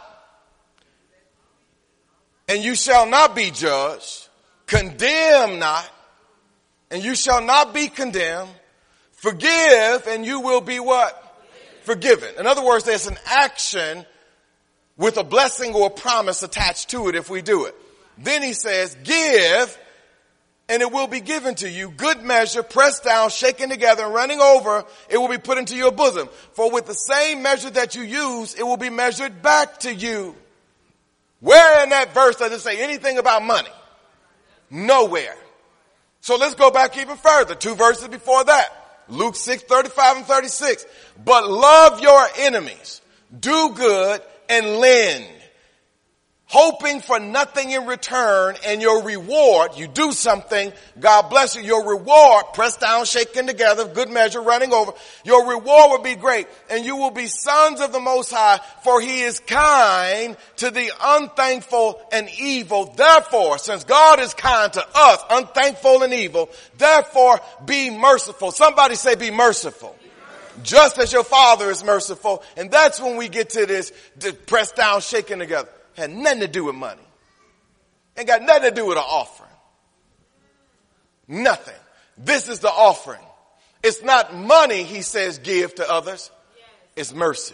and you shall not be judged. Condemn not, and you shall not be condemned. Forgive, and you will be what? Forgiven. In other words, there's an action with a blessing or a promise attached to it if we do it. Then he says, give, and it will be given to you. Good measure, pressed down, shaken together, and running over, it will be put into your bosom. For with the same measure that you use, it will be measured back to you. Where in that verse does it say anything about money? Nowhere. So let's go back even further. Two verses before that. Luke six, thirty-five and thirty-six. But love your enemies. Do good and lend, hoping for nothing in return, and your reward, you do something, God bless you, your reward, pressed down, shaken together, good measure, running over, your reward will be great, and you will be sons of the Most High, for he is kind to the unthankful and evil. Therefore, since God is kind to us, unthankful and evil, therefore be merciful. Somebody say be merciful. Just as your Father is merciful. And that's when we get to this, to pressed down, shaken together. Had nothing to do with money. Ain't got nothing to do with an offering. Nothing. This is the offering. It's not money, he says, give to others. It's mercy.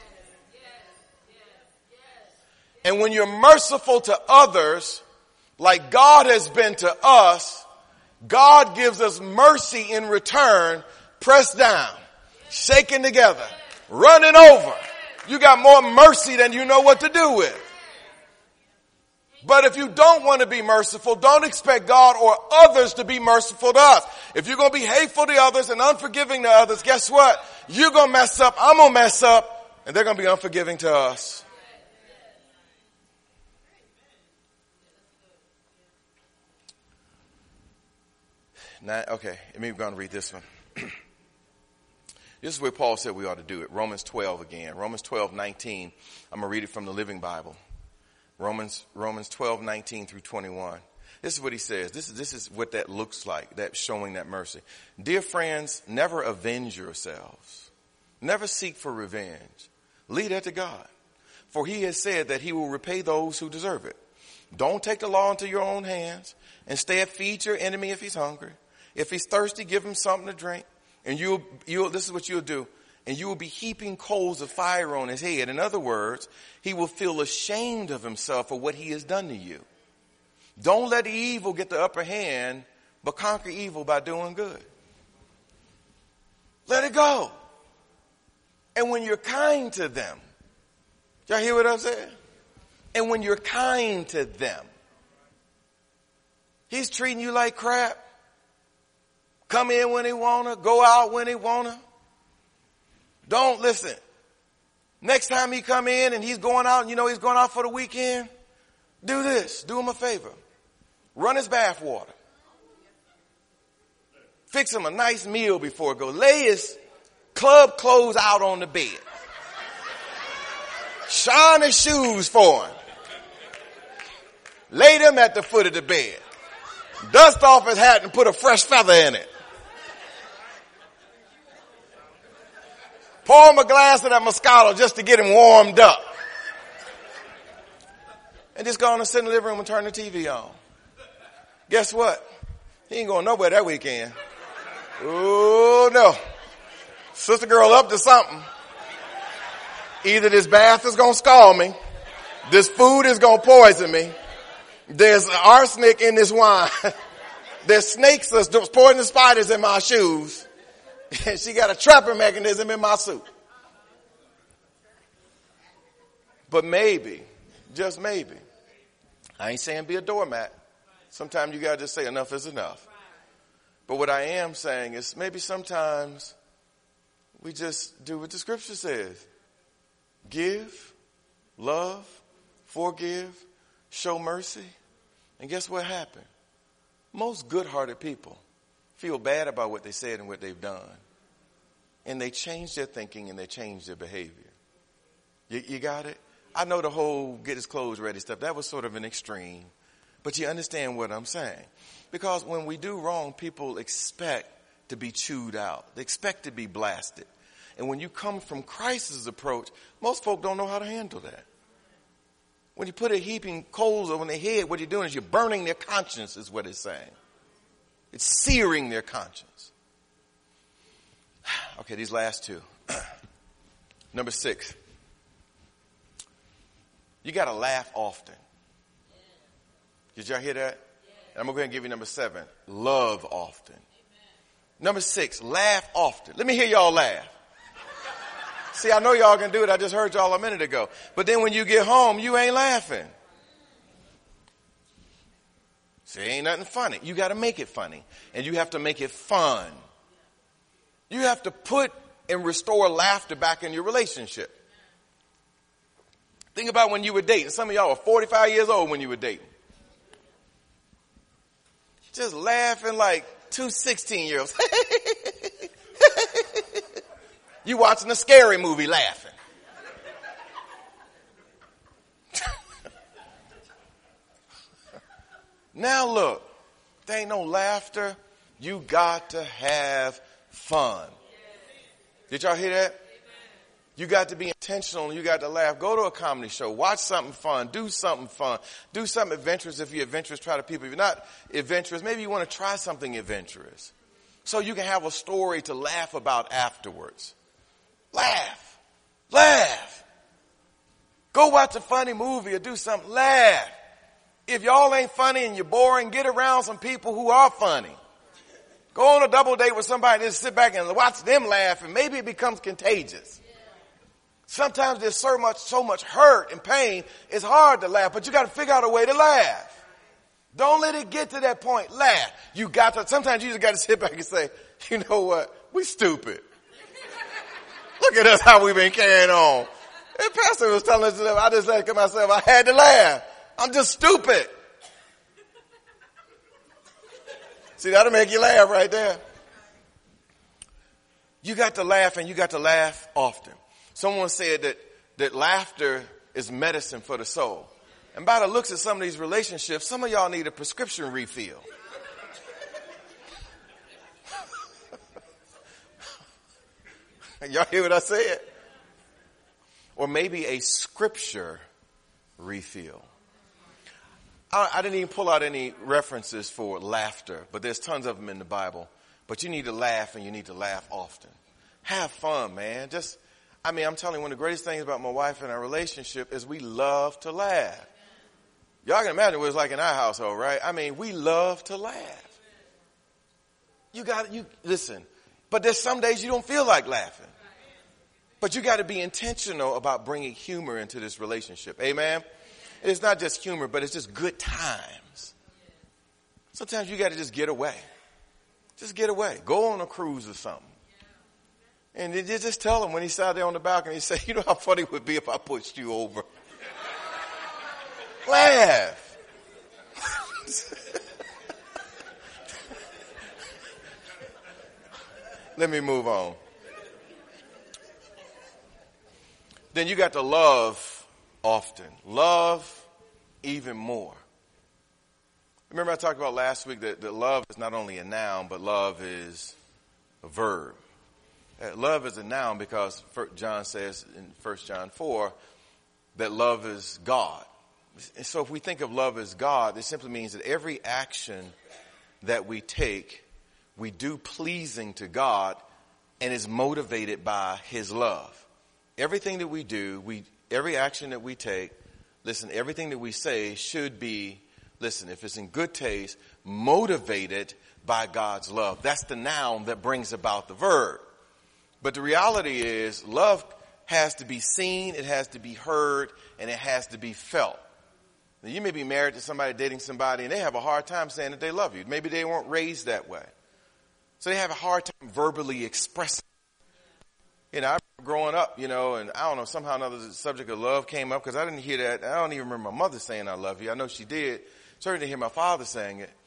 And when you're merciful to others, like God has been to us, God gives us mercy in return, pressed down, shaken together, running over. You got more mercy than you know what to do with. But if you don't want to be merciful, don't expect God or others to be merciful to us. If you're going to be hateful to others and unforgiving to others, guess what? You're going to mess up, I'm going to mess up, and they're going to be unforgiving to us. Now, okay, let me go and read this one. This is where Paul said we ought to do it. Romans twelve again. Romans twelve, nineteen. I'm going to read it from the Living Bible. Romans, Romans twelve, nineteen through twenty-one. This is what he says. This is, this is what that looks like, that showing that mercy. Dear friends, never avenge yourselves. Never seek for revenge. Leave that to God. For he has said that he will repay those who deserve it. Don't take the law into your own hands. Instead, feed your enemy if he's hungry. If he's thirsty, give him something to drink. And you'll, you'll, this is what you'll do. And you will be heaping coals of fire on his head. In other words, he will feel ashamed of himself for what he has done to you. Don't let the evil get the upper hand, but conquer evil by doing good. Let it go. And when you're kind to them, y'all hear what I'm saying? And when you're kind to them, he's treating you like crap. Come in when he wanna, go out when he wanna. Don't listen. Next time he come in and he's going out, and you know he's going out for the weekend, do this. Do him a favor. Run his bath water. Fix him a nice meal before it goes. Lay his club clothes out on the bed. Shine his shoes for him. Lay them at the foot of the bed. Dust off his hat and put a fresh feather in it. Pour him a glass of that Moscato just to get him warmed up. And just go on and sit in the living room and turn the T V on. Guess what? He ain't going nowhere that weekend. Oh, no. Sister girl up to something. Either this bath is going to scald me. This food is going to poison me. There's arsenic in this wine. There's snakes, there's poisonous spiders in my shoes. And she got a trapping mechanism in my suit. But maybe, just maybe, I ain't saying be a doormat. Sometimes you got to just say enough is enough. But what I am saying is maybe sometimes we just do what the scripture says. Give, love, forgive, show mercy. And guess what happened? Most good-hearted people feel bad about what they said and what they've done. And they change their thinking and they change their behavior. You, you got it? I know the whole get his clothes ready stuff. That was sort of an extreme. But you understand what I'm saying. Because when we do wrong, people expect to be chewed out. They expect to be blasted. And when you come from Christ's approach, most folk don't know how to handle that. When you put a heaping coals on their head, what you're doing is you're burning their conscience, is what it's saying. It's searing their conscience. Okay, these last two. Number six. You got to laugh often. Did y'all hear that? And I'm going to go ahead and give you number seven. Love often. Number six, laugh often. Let me hear y'all laugh. See, I know y'all can do it. I just heard y'all a minute ago. But then when you get home, you ain't laughing. See, ain't nothing funny. You got to make it funny. And you have to make it fun. You have to put and restore laughter back in your relationship. Think about when you were dating. Some of y'all were forty-five years old when you were dating. Just laughing like two sixteen-year-olds. You watching a scary movie laughing. Now look, there ain't no laughter. You got to have fun. Did y'all hear that? You got to be intentional. You got to laugh. Go to a comedy show. Watch something fun. Do something fun. Do something adventurous. If you're adventurous, try to people. If you're not adventurous, maybe you want to try something adventurous. So you can have a story to laugh about afterwards. Laugh. Laugh. Go watch a funny movie or do something. Laugh. If y'all ain't funny and you're boring, get around some people who are funny. Go on a double date with somebody and just sit back and watch them laugh, and maybe it becomes contagious. Sometimes there's so much, so much hurt and pain, it's hard to laugh, but you got to figure out a way to laugh. Don't let it get to that point. Laugh. You got to, sometimes you just got to sit back and say, you know what? We stupid. Look at us, how we've been carrying on. The pastor was telling us, I just said to myself, I had to laugh. I'm just stupid. See, that'll make you laugh right there. You got to laugh, and you got to laugh often. Someone said that, that laughter is medicine for the soul. And by the looks of some of these relationships, some of y'all need a prescription refill. Y'all hear what I said? Or maybe a scripture refill. I, I didn't even pull out any references for laughter, but there's tons of them in the Bible. But you need to laugh, and you need to laugh often. Have fun, man. Just, I mean, I'm telling you, one of the greatest things about my wife and our relationship is we love to laugh. Y'all can imagine what it's like in our household, right? I mean, we love to laugh. You got, you, listen, but there's some days you don't feel like laughing. But you got to be intentional about bringing humor into this relationship. Amen? It's not just humor, but it's just good times. Sometimes you got to just get away. Just get away. Go on a cruise or something. And you just tell him when he's out there on the balcony, he say, you know how funny it would be if I pushed you over. Laugh. Let me move on. Then you got to love often. Love even more. Remember I talked about last week that, that love is not only a noun, but love is a verb. Uh, love is a noun because John says in First John four that love is God. And so if we think of love as God, it simply means that every action that we take, we do pleasing to God and is motivated by his love. Everything that we do, we every action that we take, listen, everything that we say should be, listen, if it's in good taste, motivated by God's love. That's the noun that brings about the verb. But the reality is love has to be seen, it has to be heard, and it has to be felt. Now, you may be married to somebody, dating somebody, and they have a hard time saying that they love you. Maybe they weren't raised that way. So they have a hard time verbally expressing. You know, I remember growing up, you know, and I don't know, somehow or another the subject of love came up because I didn't hear that. I don't even remember my mother saying I love you. I know she did. Certainly didn't hear my father saying it.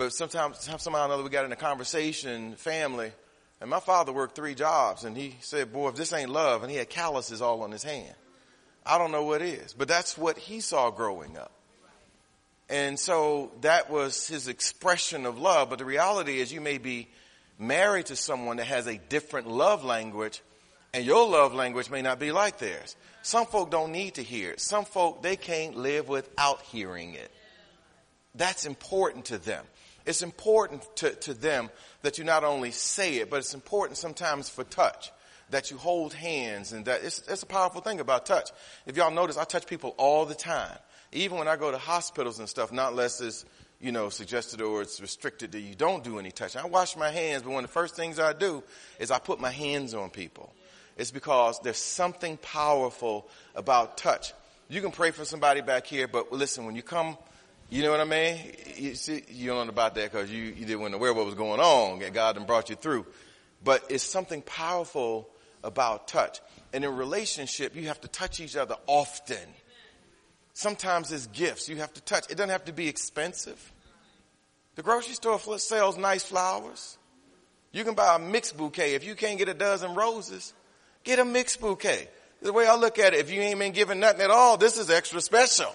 But sometimes, somehow or another, we got in a conversation, family, and my father worked three jobs, and he said, boy, if this ain't love, and he had calluses all on his hand. I don't know what is, but that's what he saw growing up. And so that was his expression of love. But the reality is you may be married to someone that has a different love language, and your love language may not be like theirs. Some folk don't need to hear it. Some folk, they can't live without hearing it. That's important to them. It's important to, to them that you not only say it, but it's important sometimes for touch, that you hold hands, and that it's, it's a powerful thing about touch. If y'all notice, I touch people all the time. Even when I go to hospitals and stuff, not unless it's, you know, suggested or it's restricted that you don't do any touching. I wash my hands, but one of the first things I do is I put my hands on people. It's because there's something powerful about touch. You can pray for somebody back here, but listen, when you come, you know what I mean? You see, you don't know about that because you, you didn't know what was going on, and God done brought you through. But it's something powerful about touch. And in relationship, you have to touch each other often. Sometimes it's gifts you have to touch. It doesn't have to be expensive. The grocery store sells nice flowers. You can buy a mixed bouquet. If you can't get a dozen roses, get a mixed bouquet. The way I look at it, if you ain't been given nothing at all, this is extra special.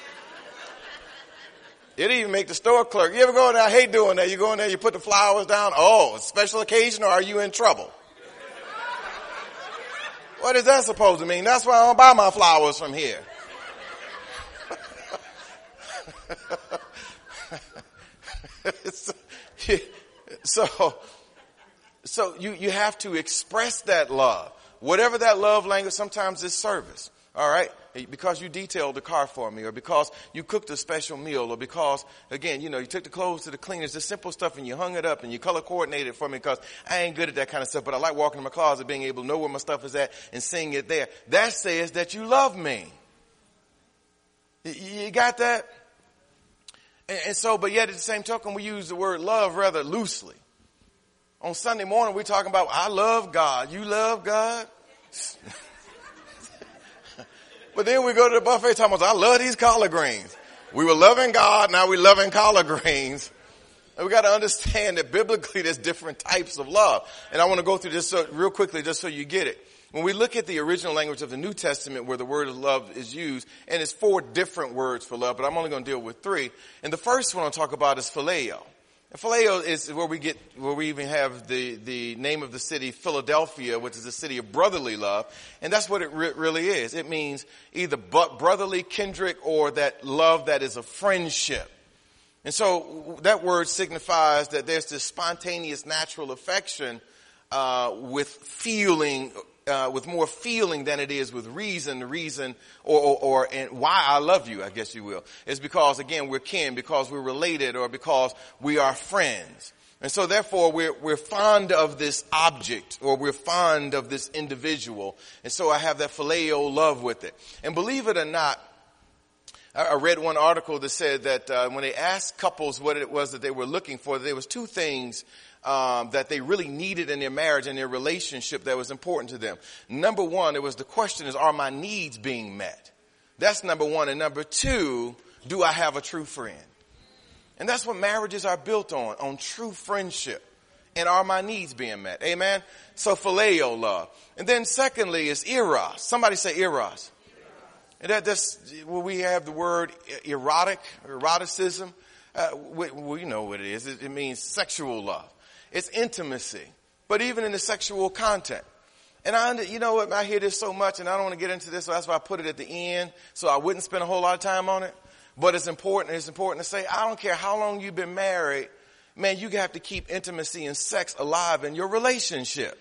It even make the store clerk. You ever go in there? I hate doing that. You go in there, you put the flowers down. Oh, a special occasion, or are you in trouble? What is that supposed to mean? That's why I don't buy my flowers from here. so, so you, you have to express that love. Whatever that love language, sometimes it's service. All right? Because you detailed the car for me, or because you cooked a special meal, or because, again, you know, you took the clothes to the cleaners, the simple stuff, and you hung it up and you color coordinated it for me, because I ain't good at that kind of stuff, but I like walking in my closet, being able to know where my stuff is at and seeing it there. That says that you love me. You got that? And so, but yet at the same token, we use the word love rather loosely. On Sunday morning, we're talking about, I love God. You love God? But then we go to the buffet talking about, I love these collard greens. We were loving God, now we're loving collard greens. And we got to understand that biblically there's different types of love. And I want to go through this so, real quickly just so you get it. When we look at the original language of the New Testament where the word of love is used, and it's four different words for love, but I'm only going to deal with three. And the first one I'll talk about is phileo. And phileo is where we get, where we even have the, the name of the city, Philadelphia, which is a city of brotherly love. And that's what it re- really is. It means either brotherly, kindred, or that love that is a friendship. And so that word signifies that there's this spontaneous, natural affection uh, with feeling, uh, with more feeling than it is with reason. The reason, or, or, or and why I love you, I guess you will, is because, again, we're kin, because we're related, or because we are friends. And so therefore we're, we're fond of this object, or we're fond of this individual. And so I have that phileo love with it. And believe it or not, I read one article that said that uh, when they asked couples what it was that they were looking for, there was two things um, that they really needed in their marriage and their relationship that was important to them. Number one, it was the question is, are my needs being met? That's number one. And number two, do I have a true friend? And that's what marriages are built on, on true friendship. And are my needs being met? Amen? So phileo love. And then secondly is eros. Somebody say eros. And that, that's where we have the word erotic, eroticism. Uh, we, well, you know what it is. It, it means sexual love. It's intimacy, but even in the sexual content. And I, you know what, I hear this so much, and I don't want to get into this, so that's why I put it at the end, so I wouldn't spend a whole lot of time on it. But it's important. It's important to say, I don't care how long you've been married, man, you have to keep intimacy and sex alive in your relationship.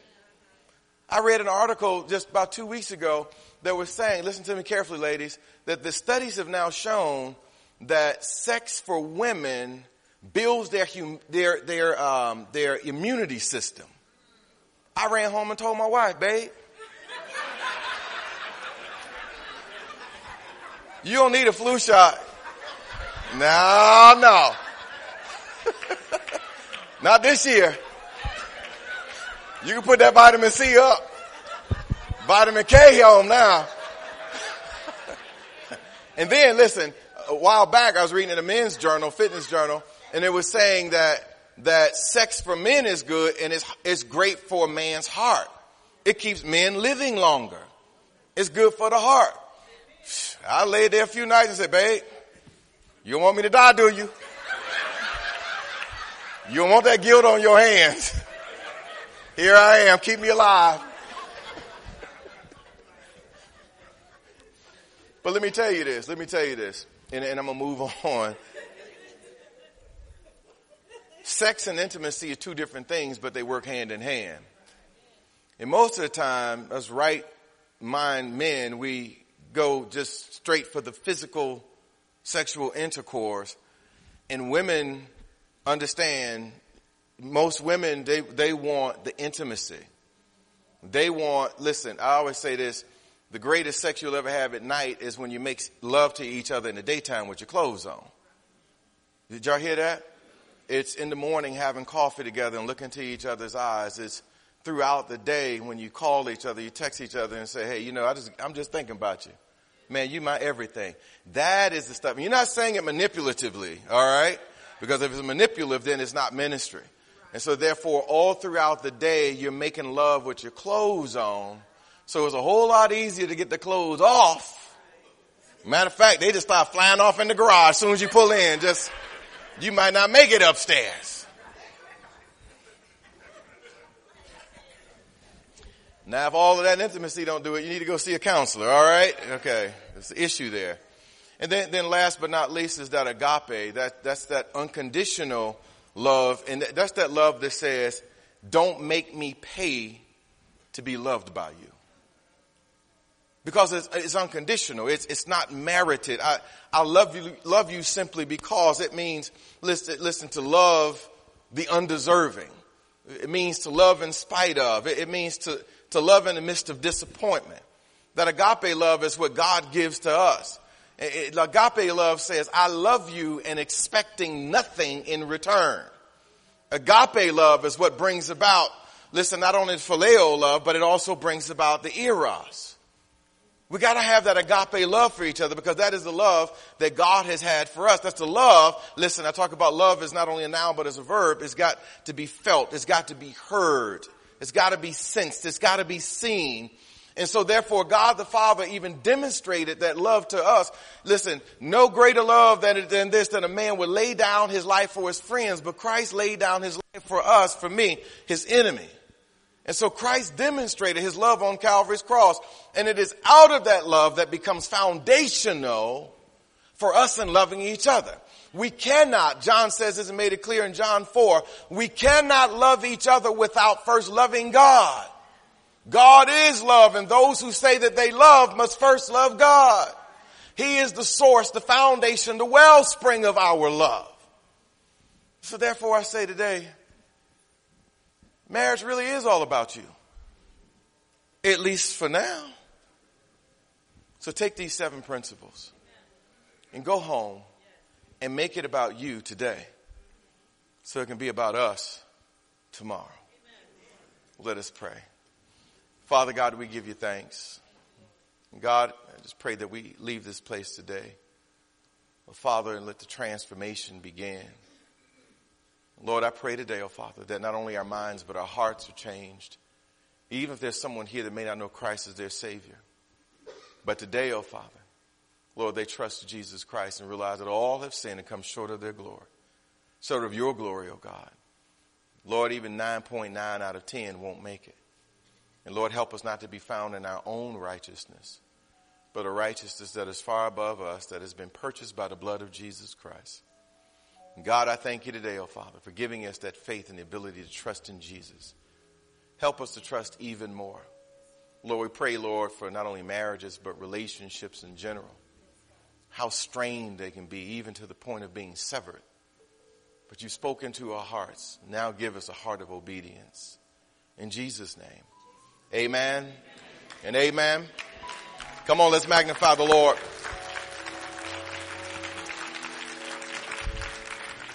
I read an article just about two weeks ago that was saying, listen to me carefully, ladies, that the studies have now shown that sex for women builds their hum, their their um, their immunity system. I ran home and told my wife, babe, you don't need a flu shot. No, no. Not this year. You can put that vitamin C up. Vitamin K on now. And then, listen, a while back I was reading in a men's journal, fitness journal, And it was saying that, that sex for men is good and it's, it's great for a man's heart. It keeps men living longer. It's good for the heart. I laid there a few nights and said, babe, you don't want me to die, do you? You don't want that guilt on your hands. Here I am. Keep me alive. But let me tell you this. Let me tell you this. And, and I'm going to move on. Sex and intimacy are two different things, but they work hand in hand. And most of the time, us right mind men, we go just straight for the physical sexual intercourse. And women understand, most women, they, they want the intimacy. They want, listen, I always say this, the greatest sex you'll ever have at night is when you make love to each other in the daytime with your clothes on. Did y'all hear that? It's in the morning having coffee together and looking into each other's eyes. It's throughout the day when you call each other, you text each other and say, hey, you know, I just, I'm just thinking about you. Man, you my everything. That is the stuff. And you're not saying it manipulatively, all right? Because if it's manipulative, then it's not ministry. And so therefore, all throughout the day, you're making love with your clothes on. So it's a whole lot easier to get the clothes off. Matter of fact, they just start flying off in the garage as soon as you pull in. Just, you might not make it upstairs. Now, if all of that intimacy don't do it, you need to go see a counselor, all right? Okay, there's an issue there. And then, then last but not least is that agape. That, that's that unconditional love. And that's that love that says, don't make me pay to be loved by you. Because it's, it's unconditional. It's, it's not merited. I, I love you, love you simply because it means, listen, listen, to love the undeserving. It means to love in spite of. It, it means to, to love in the midst of disappointment. That agape love is what God gives to us. It, it, agape love says, I love you and expecting nothing in return. Agape love is what brings about, listen, not only phileo love, but it also brings about the eros. We got to have that agape love for each other because that is the love that God has had for us. That's the love. Listen, I talk about love as not only a noun but as a verb. It's got to be felt. It's got to be heard. It's got to be sensed. It's got to be seen. And so therefore God the Father even demonstrated that love to us. Listen, no greater love than, than this, that a man would lay down his life for his friends, but Christ laid down his life for us, for me, his enemy. And so Christ demonstrated his love on Calvary's cross. And it is out of that love that becomes foundational for us in loving each other. We cannot, John says this and made it clear in John four, we cannot love each other without first loving God. God is love, and those who say that they love must first love God. He is the source, the foundation, the wellspring of our love. So therefore I say today, marriage really is all about you. At least for now. So take these seven principles and go home and make it about you today so it can be about us tomorrow. Let us pray. Father God, we give you thanks. God, I just pray that we leave this place today. Well, Father, and let the transformation begin. Lord, I pray today, oh Father, that not only our minds but our hearts are changed. Even if there's someone here that may not know Christ as their Savior. But today, oh Father, Lord, they trust Jesus Christ and realize that all have sinned and come short of their glory. Short of your glory, oh God. Lord, even nine point nine out of ten won't make it. And Lord, help us not to be found in our own righteousness, but a righteousness that is far above us, that has been purchased by the blood of Jesus Christ. God, I thank you today, oh Father, for giving us that faith and the ability to trust in Jesus. Help us to trust even more. Lord, we pray, Lord, for not only marriages, but relationships in general. How strained they can be, even to the point of being severed. But you've spoken to our hearts. Now give us a heart of obedience. In Jesus' name, amen and amen. Come on, let's magnify the Lord.